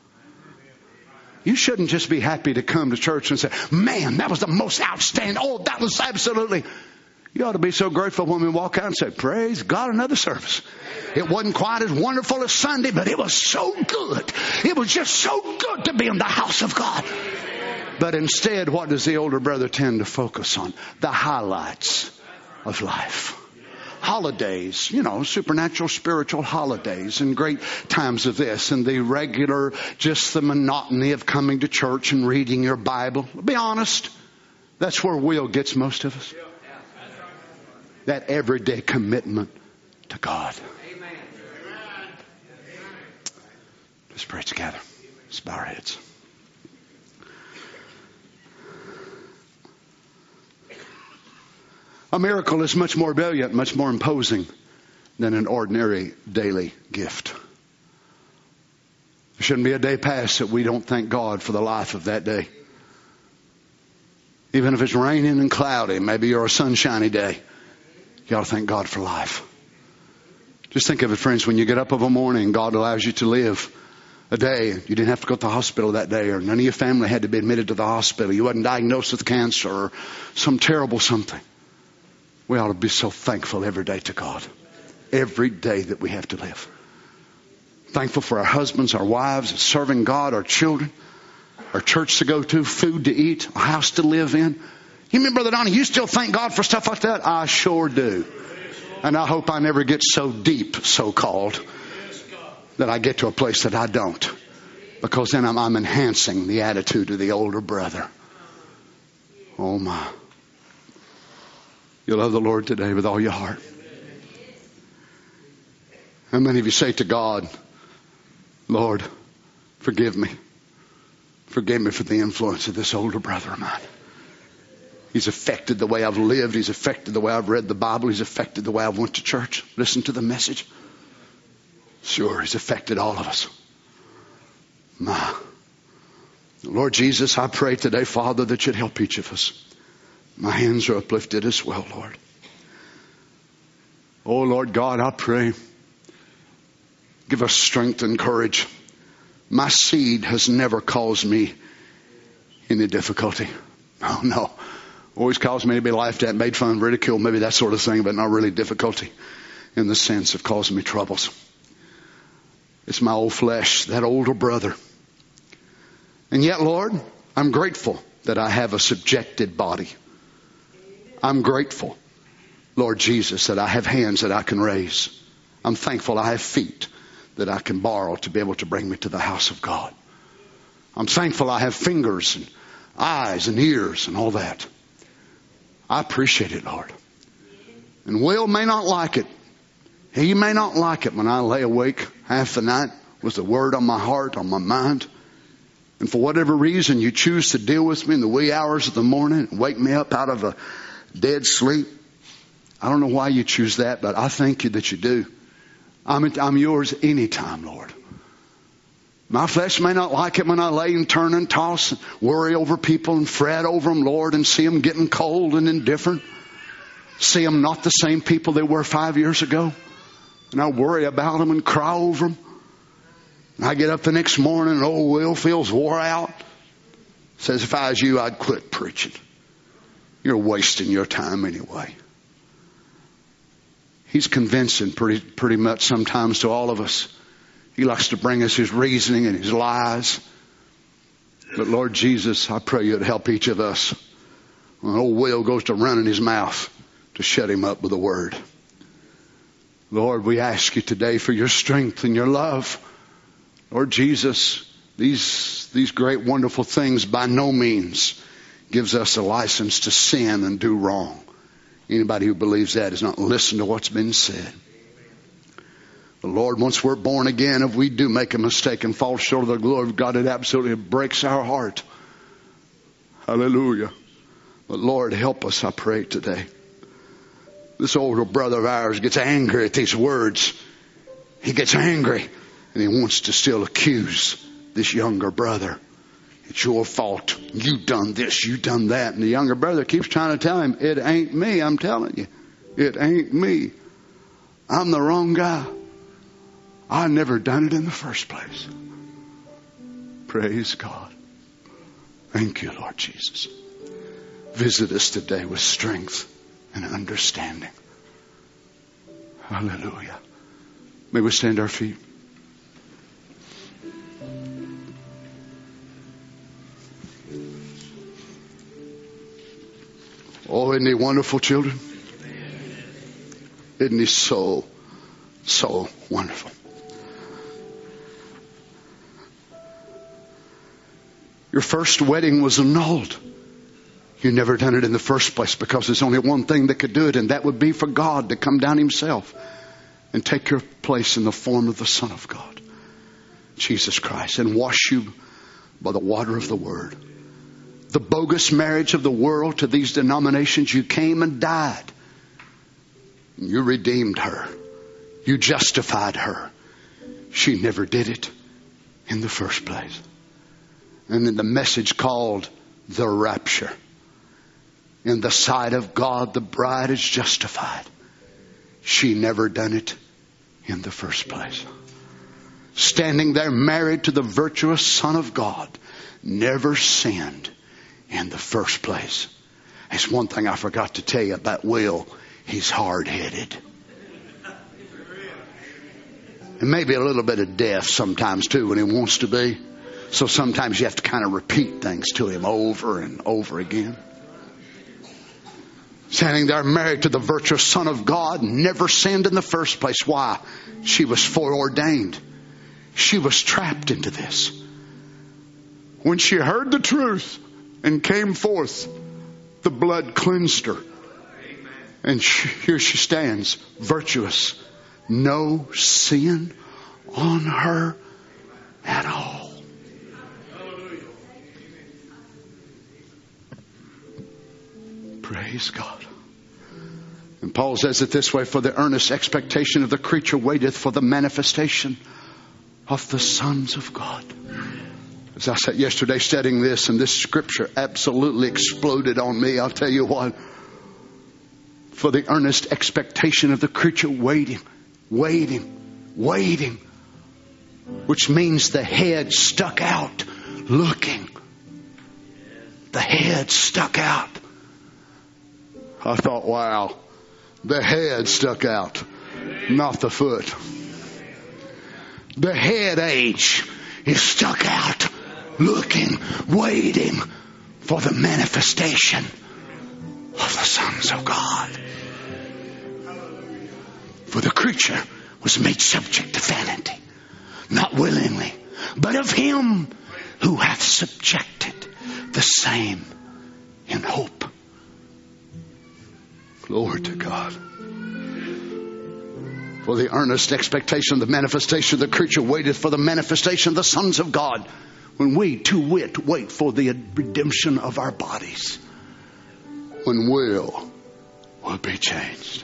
You shouldn't just be happy to come to church and say, man, that was the most outstanding. Oh, that was absolutely. You ought to be so grateful when we walk out and say, praise God, another service. It wasn't quite as wonderful as Sunday, but it was so good. It was just so good to be in the house of God. But instead, what does the older brother tend to focus on? The highlights of life. Holidays, supernatural, spiritual holidays and great times of this and the regular, just the monotony of coming to church and reading your Bible. Be honest, that's where Will gets most of us. That everyday commitment to God. Amen. Let's pray together. Let's bow our heads. A miracle is much more brilliant, much more imposing than an ordinary daily gift. There shouldn't be a day pass that we don't thank God for the life of that day. Even if it's raining and cloudy, maybe you're a sunshiny day. You ought to thank God for life. Just think of it, friends, when you get up of a morning, God allows you to live a day. You didn't have to go to the hospital that day, or none of your family had to be admitted to the hospital. You wasn't diagnosed with cancer or some terrible something. We ought to be so thankful every day to God. Every day that we have to live. Thankful for our husbands, our wives, serving God, our children, our church to go to, food to eat, a house to live in. You mean, Brother Donnie, you still thank God for stuff like that? I sure do. And I hope I never get so deep, so-called, that I get to a place that I don't. Because then I'm enhancing the attitude of the older brother. Oh my. You love the Lord today with all your heart. How many of you say to God, Lord, forgive me. Forgive me for the influence of this older brother of mine. He's affected the way I've lived. He's affected the way I've read the Bible. He's affected the way I've went to church, listened to the message. Sure, he's affected all of us. My. Lord Jesus, I pray today, Father, that you'd help each of us. My hands are uplifted as well, Lord. Oh, Lord God, I pray. Give us strength and courage. My seed has never caused me any difficulty. Oh, no. Always caused me to be laughed at, made fun, ridiculed, maybe that sort of thing, but not really difficulty in the sense of causing me troubles. It's my old flesh, that older brother. And yet, Lord, I'm grateful that I have a subjected body. I'm grateful, Lord Jesus, that I have hands that I can raise. I'm thankful I have feet that I can borrow to be able to bring me to the house of God. I'm thankful I have fingers and eyes and ears and all that. I appreciate it, Lord. And Will may not like it. He may not like it when I lay awake half the night with the word on my heart, on my mind. And for whatever reason you choose to deal with me in the wee hours of the morning and wake me up out of a dead sleep. I don't know why you choose that, but I thank you that you do. I'm yours anytime, Lord. My flesh may not like it when I lay and turn and toss and worry over people and fret over them, Lord, and see them getting cold and indifferent. See them not the same people they were 5 years ago. And I worry about them and cry over them. And I get up the next morning and old Will feels wore out. Says, if I was you, I'd quit preaching. You're wasting your time anyway. He's convincing pretty much sometimes to all of us. He likes to bring us his reasoning and his lies. But Lord Jesus, I pray you'd help each of us. When old Will goes to running his mouth, to shut him up with the word. Lord, we ask you today for your strength and your love. Lord Jesus, these great wonderful things by no means gives us a license to sin and do wrong. Anybody who believes that is not listening to what's been said. But Lord, once we're born again, if we do make a mistake and fall short of the glory of God, it absolutely breaks our heart. Hallelujah. But Lord, help us, I pray today. This older brother of ours gets angry at these words. He gets angry and he wants to still accuse this younger brother. It's your fault. You done this, you done that. And the younger brother keeps trying to tell him, it ain't me, I'm telling you. It ain't me. I'm the wrong guy. I never done it in the first place. Praise God. Thank you, Lord Jesus. Visit us today with strength and understanding. Hallelujah. May we stand our feet. Oh, isn't he wonderful, children? Isn't he so wonderful? Your first wedding was annulled. You never done it in the first place because there's only one thing that could do it, and that would be for God to come down himself and take your place in the form of the Son of God, Jesus Christ, and wash you by the water of the Word. The bogus marriage of the world to these denominations, you came and died. You redeemed her. You justified her. She never did it in the first place. And then the message called the rapture. In the sight of God, the bride is justified. She never done it in the first place. standing there married to the virtuous Son of God, never sinned in the first place. That's one thing I forgot to tell you about Will. He's hard-headed. And maybe a little bit of deaf sometimes too when he wants to be. So sometimes you have to kind of repeat things to him over and over again. Standing there married to the virtuous Son of God, never sinned in the first place. Why? She was foreordained. She was trapped into this. When she heard the truth and came forth, the blood cleansed her. And here she stands, virtuous. No sin on her at all. Praise God. And Paul says it this way, for the earnest expectation of the creature waiteth for the manifestation of the sons of God. As I said yesterday studying this, and this scripture absolutely exploded on me, I'll tell you what. For the earnest expectation of the creature waiting, which means the head stuck out, looking. The head stuck out. I thought, wow, the head stuck out, not the foot. The head age is stuck out, looking, waiting for the manifestation of the sons of God. For the creature was made subject to vanity, not willingly, but of him who hath subjected the same in hope. Glory to God. For the earnest expectation of the manifestation of the creature waiteth for the manifestation of the sons of God. When we, to wit, wait for the redemption of our bodies. When will be changed.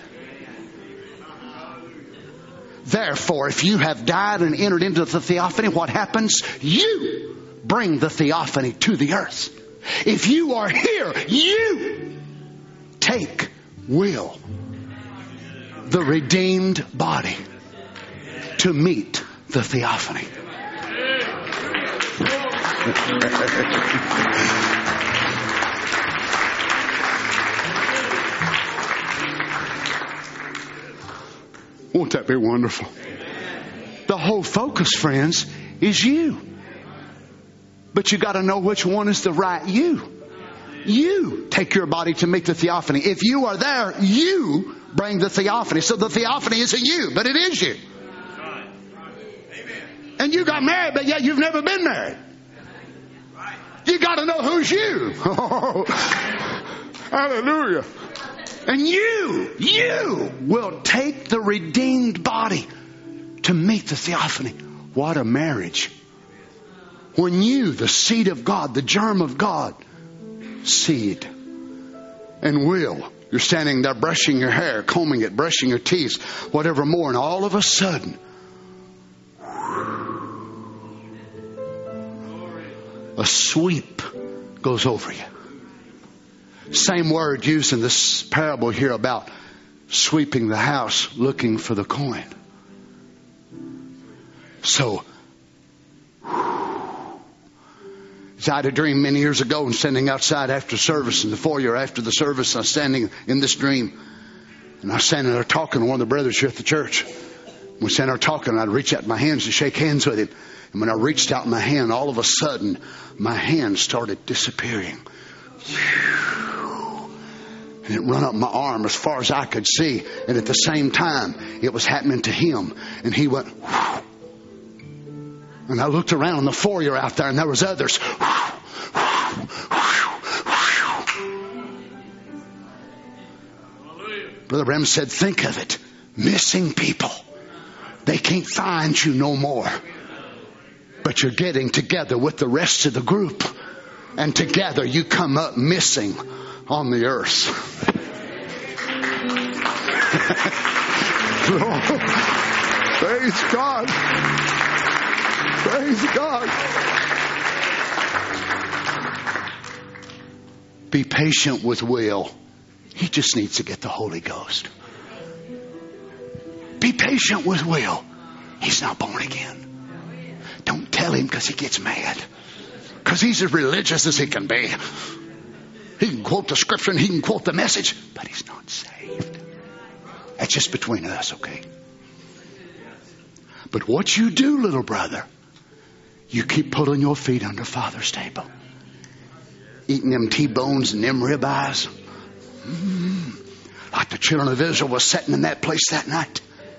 Therefore, if you have died and entered into the theophany, what happens? You bring the theophany to the earth. If you are here, you take will, the redeemed body, to meet the theophany. Won't that be wonderful? The whole focus, friends, is you. But you got to know which one is the right you. You take your body to meet the theophany. If you are there, you bring the theophany. So the theophany isn't you, but it is you. And you got married, but yet you've never been married. You got to know who's you. Hallelujah. And you will take the redeemed body to meet the theophany. What a marriage. When you, the seed of God, the germ of God, seed, and will, you're standing there brushing your hair, combing it, brushing your teeth, whatever more, and all of a sudden, a sweep goes over you. Same word used in this parable here about sweeping the house looking for the coin. So, I had a dream many years ago and standing outside after service in the foyer after the service. I was standing in this dream and I was standing there talking to one of the brothers here at the church. We were standing there talking and I'd reach out my hands to shake hands with him. And when I reached out my hand, all of a sudden my hand started disappearing. And it run up my arm as far as I could see. And at the same time, it was happening to him. And he went, whew. And I looked around in the foyer out there and there was others. Brother Branham said, think of it. Missing people. They can't find you no more. But you're getting together with the rest of the group. And together you come up missing on the earth. Praise God. Praise God. Be patient with Will. He just needs to get the Holy Ghost. Be patient with Will. He's not born again. tell him because he gets mad. Because he's as religious as he can be. He can quote the scripture and he can quote the message, but he's not saved. That's just between us, okay? But what you do, little brother, you keep pulling your feet under Father's table. Eating them T-bones and them ribeyes. Like the children of Israel was sitting in that place that night.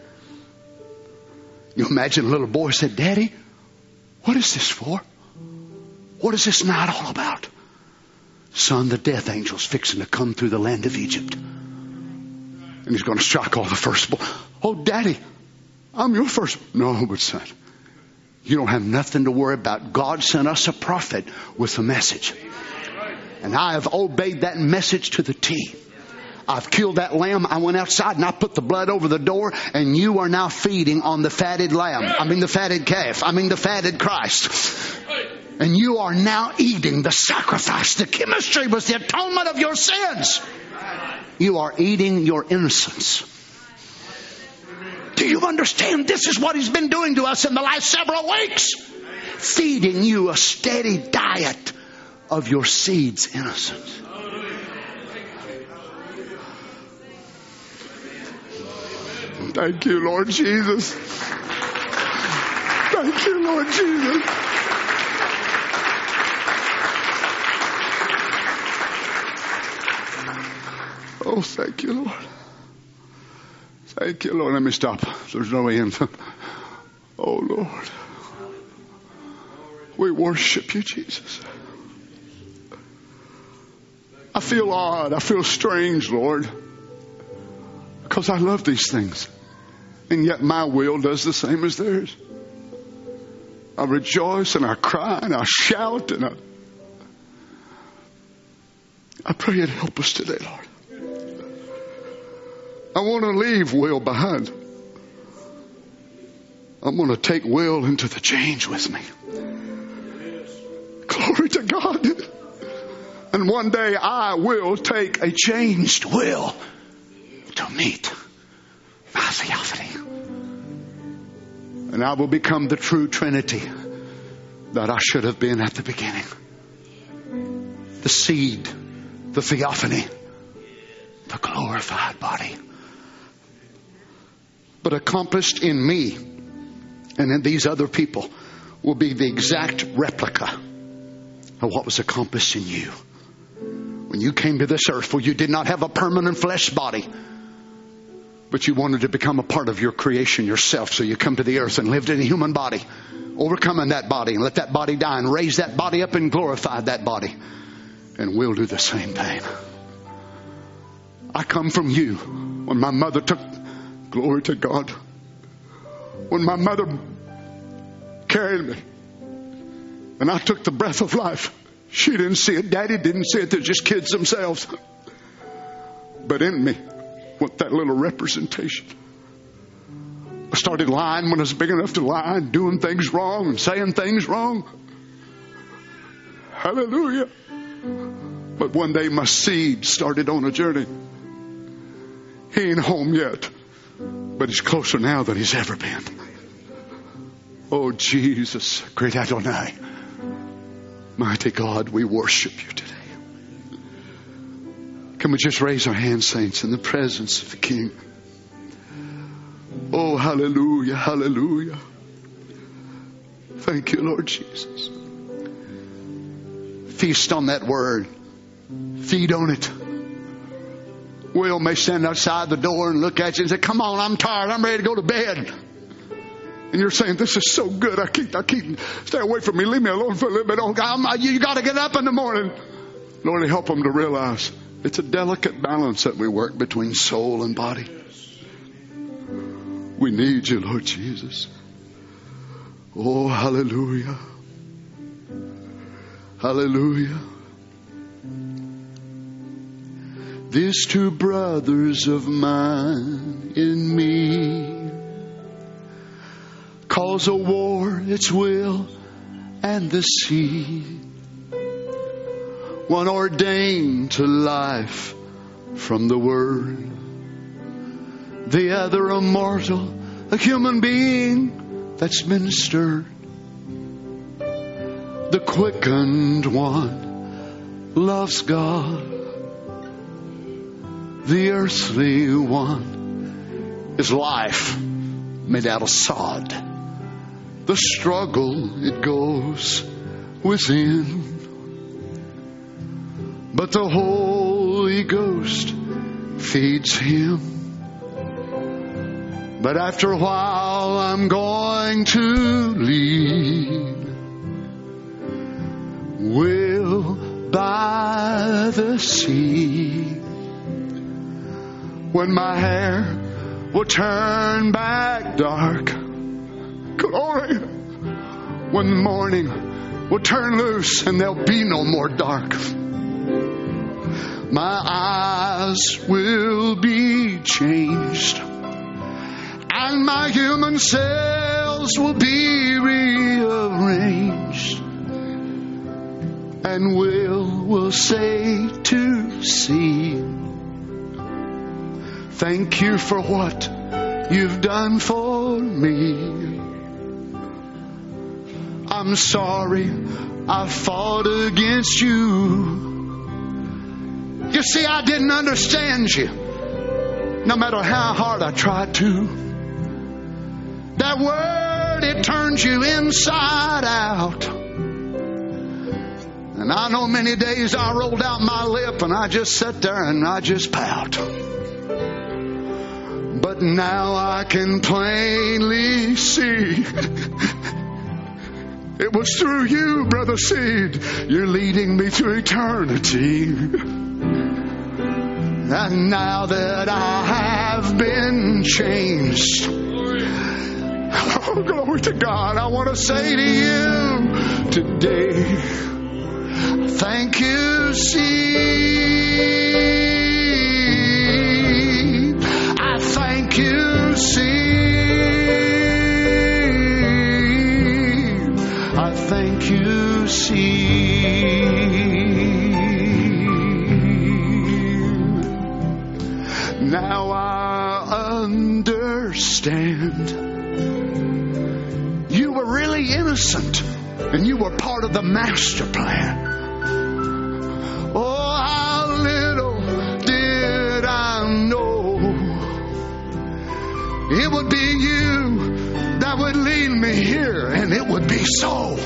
You imagine a little boy said, Daddy, what is this for? What is this night all about? Son, the death angel's fixing to come through the land of Egypt. And he's going to strike all the firstborn. Oh, Daddy, I'm your first. No, but son, you don't have nothing to worry about. God sent us a prophet with a message. And I have obeyed that message to the T. I've killed that lamb. I went outside and I put the blood over the door. And you are now feeding on the fatted lamb. The fatted calf. The fatted Christ. And you are now eating the sacrifice. The chemistry was the atonement of your sins. You are eating your innocence. Do you understand? This is what he's been doing to us in the last several weeks. Feeding you a steady diet of your seed's innocence. Thank you, Lord Jesus. Thank you, Lord Jesus. Oh, thank you, Lord. Thank you, Lord. Let me stop. There's no end. Oh, Lord. We worship you, Jesus. I feel odd. I feel strange, Lord. Because I love these things. And yet my will does the same as theirs. I rejoice and I cry and I shout and I pray you'd help us today, Lord. I want to leave Will behind. I'm going to take Will into the change with me. Glory to God. And one day I will take a changed Will to meet my theophany. And I will become the true Trinity that I should have been at the beginning. The seed, the theophany, the glorified body. But accomplished in me and in these other people will be the exact replica of what was accomplished in you. When you came to this earth, for you did not have a permanent flesh body, but you wanted to become a part of your creation yourself. So you come to the earth and lived in a human body, overcoming that body and let that body die and raise that body up and glorify that body. And we'll do the same thing. I come from you. When my mother took, glory to God, when my mother carried me and I took the breath of life, she didn't see it. Daddy didn't see it. They're just kids themselves. But in me, with that little representation, I started lying when I was big enough to lie, and doing things wrong and saying things wrong. Hallelujah. But one day my seed started on a journey. He ain't home yet, but he's closer now than he's ever been. Oh, Jesus, great Adonai. Mighty God, we worship you today. Can we just raise our hands, saints, in the presence of the King? Oh, hallelujah, hallelujah. Thank you, Lord Jesus. Feast on that word. Feed on it. Will may stand outside the door and look at you and say, come on, I'm tired. I'm ready to go to bed. And you're saying, this is so good. I keep, stay away from me. Leave me alone for a little bit. Oh, God, you got to get up in the morning. Lord, help them to realize it's a delicate balance that we work between soul and body. We need you, Lord Jesus. Oh, hallelujah. Hallelujah. These two brothers of mine in me cause a war, its will, and the sea. One ordained to life from the Word, the other a mortal, a human being that's ministered. The quickened one loves God. The earthly one is life made out of sod. The struggle, it goes within. But the Holy Ghost feeds him. But after a while I'm going to leave. Will by the sea, when my hair will turn back dark. Glory. When the morning will turn loose and there'll be no more dark. My eyes will be changed, and my human cells will be rearranged, and will say to see, thank you for what you've done for me. I'm sorry I fought against you. You see, I didn't understand you, no matter how hard I tried to. That word, it turns you inside out. And I know many days I rolled out my lip and I just sat there and I just pout. But now I can plainly see it was through you, Brother Seed. You're leading me to eternity. And now that I have been changed, oh, glory to God, I want to say to you today, thank you, Seed. I thank you, Seed. I thank you, Seed. Now I understand. You were really innocent, and you were part of the master plan. Oh, how little did I know it would be you that would lead me here, and it would be so.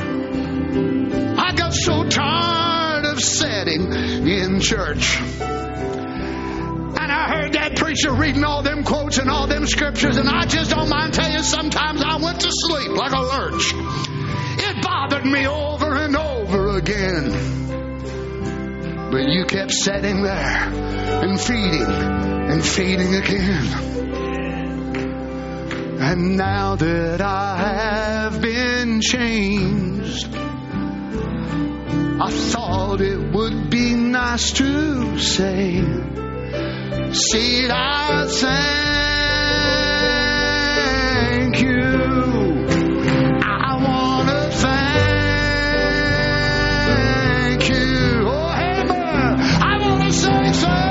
I got so tired of sitting in church, and I heard that preacher reading all them quotes and all them scriptures, and I just don't mind telling you, sometimes I went to sleep like a lurch. It bothered me over and over again. But you kept sitting there and feeding again. And now that I have been changed, I thought it would be nice to say, Seed, I thank you. I want to thank you. Oh, Hammer, I want to say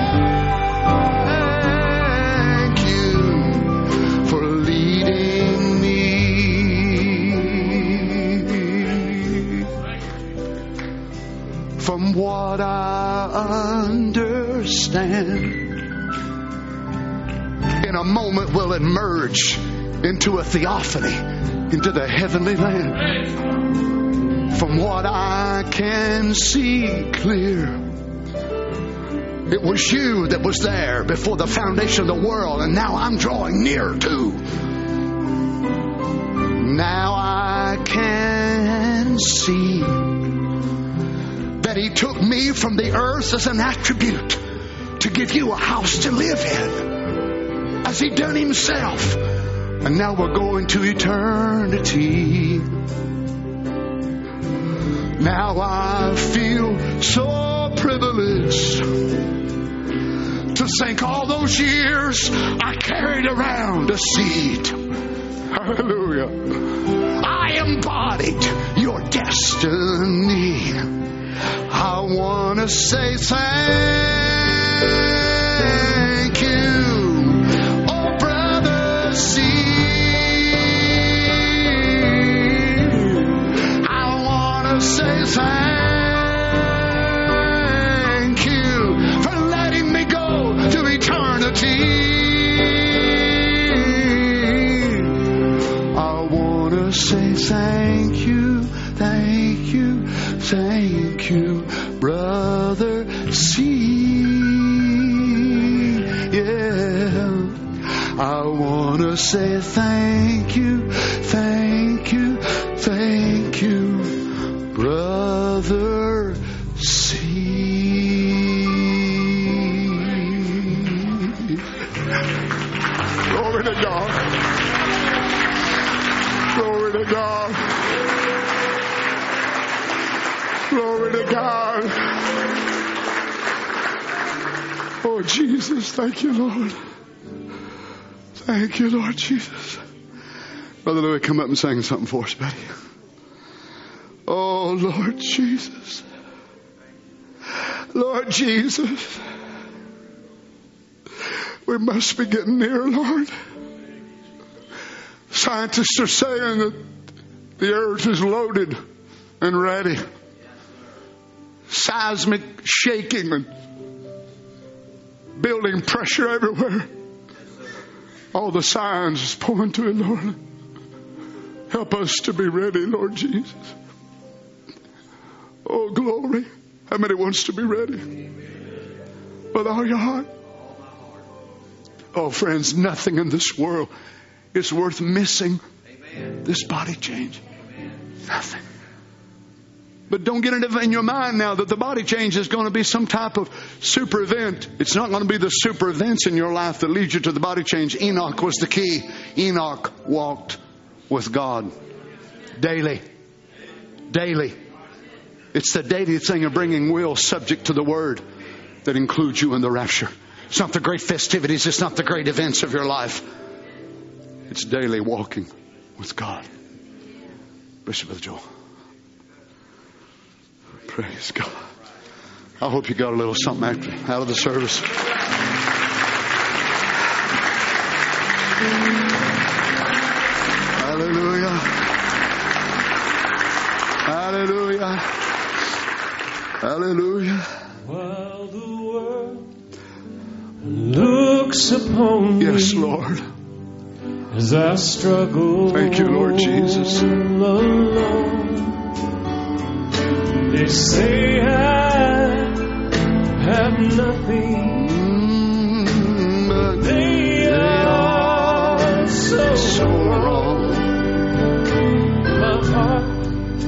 thank you for leading me. From what I understand, in a moment will it merge into a theophany, into the heavenly land. From what I can see clear, it was you that was there before the foundation of the world, and now I'm drawing near too. Now I can see that he took me from the earth as an attribute to give you a house to live in, as he done himself. And now we're going to eternity. Now I feel so privileged to think all those years I carried around a seed. Hallelujah. I embodied your destiny. I want to say thank you. Oh, Brother Seed. I want to thank you, Brother C. Yeah, I want to say thank you, thank you, thank you, Brother C. Glory to God. Glory to God. Glory to God. Oh, Jesus, thank you, Lord. Thank you, Lord Jesus. Brother Louis, come up and sing something for us, buddy. Oh, Lord Jesus. Lord Jesus. We must be getting near, Lord. Scientists are saying that the earth is loaded and ready. Seismic shaking and building pressure everywhere. All the signs is pointing to it, Lord. Help us to be ready, Lord Jesus. Oh, glory. How many wants to be ready? With all your heart. Oh, friends, nothing in this world is worth missing this body change. Nothing. But don't get it in your mind now that the body change is going to be some type of super event. It's not going to be the super events in your life that lead you to the body change. Enoch was the key. Enoch walked with God daily. Daily. It's the daily thing of bringing will subject to the word that includes you in the rapture. It's not the great festivities. It's not the great events of your life. It's daily walking with God. Bishop of Joel. Praise God. I hope you got a little something out of the service. Hallelujah. Hallelujah. Hallelujah. While the world looks upon me, yes, Lord, as I struggle. Thank you, Lord Jesus. Alone. They say I have nothing, but they are so wrong. My heart,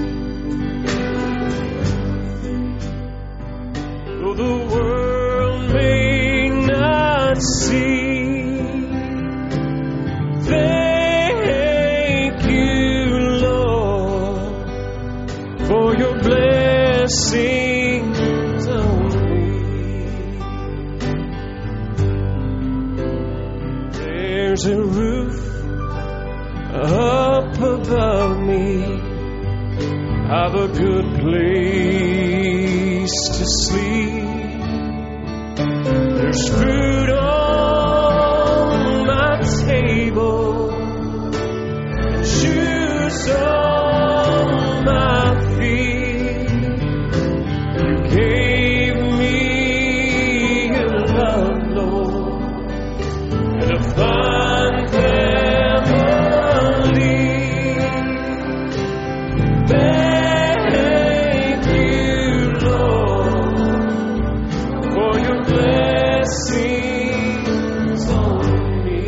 though the world may not see, thank you, Lord, for your blessings on me. There's a roof up above me. I've a good place to sleep. There's food on my table and shoes on my feet. You gave me a love, Lord, and a fine family. Thank you, Lord, for your blessings on me.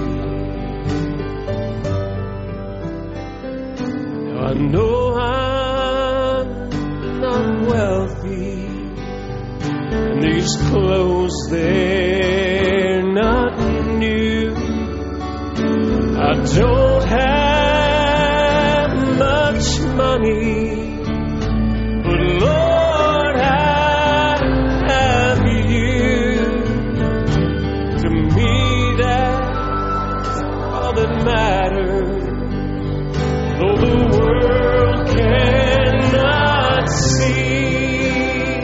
Now I know I'm not wealthy, and these clothes, they're not new. I don't have much money, but Lord, I have you. To me, that's all that matters. Though the world cannot see,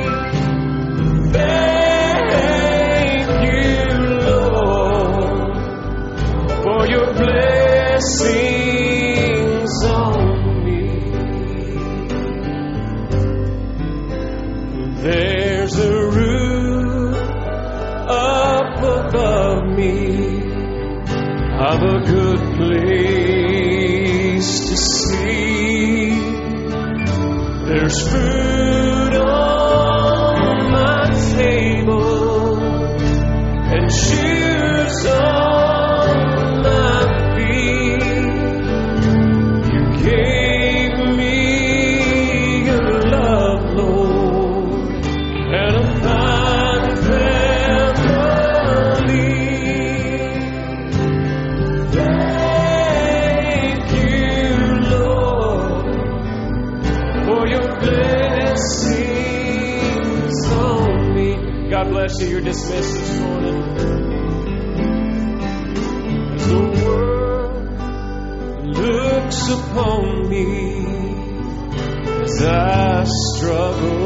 thank you, Lord, for your blessings on me. you. You're dismissed this morning. As the world looks upon me as I struggle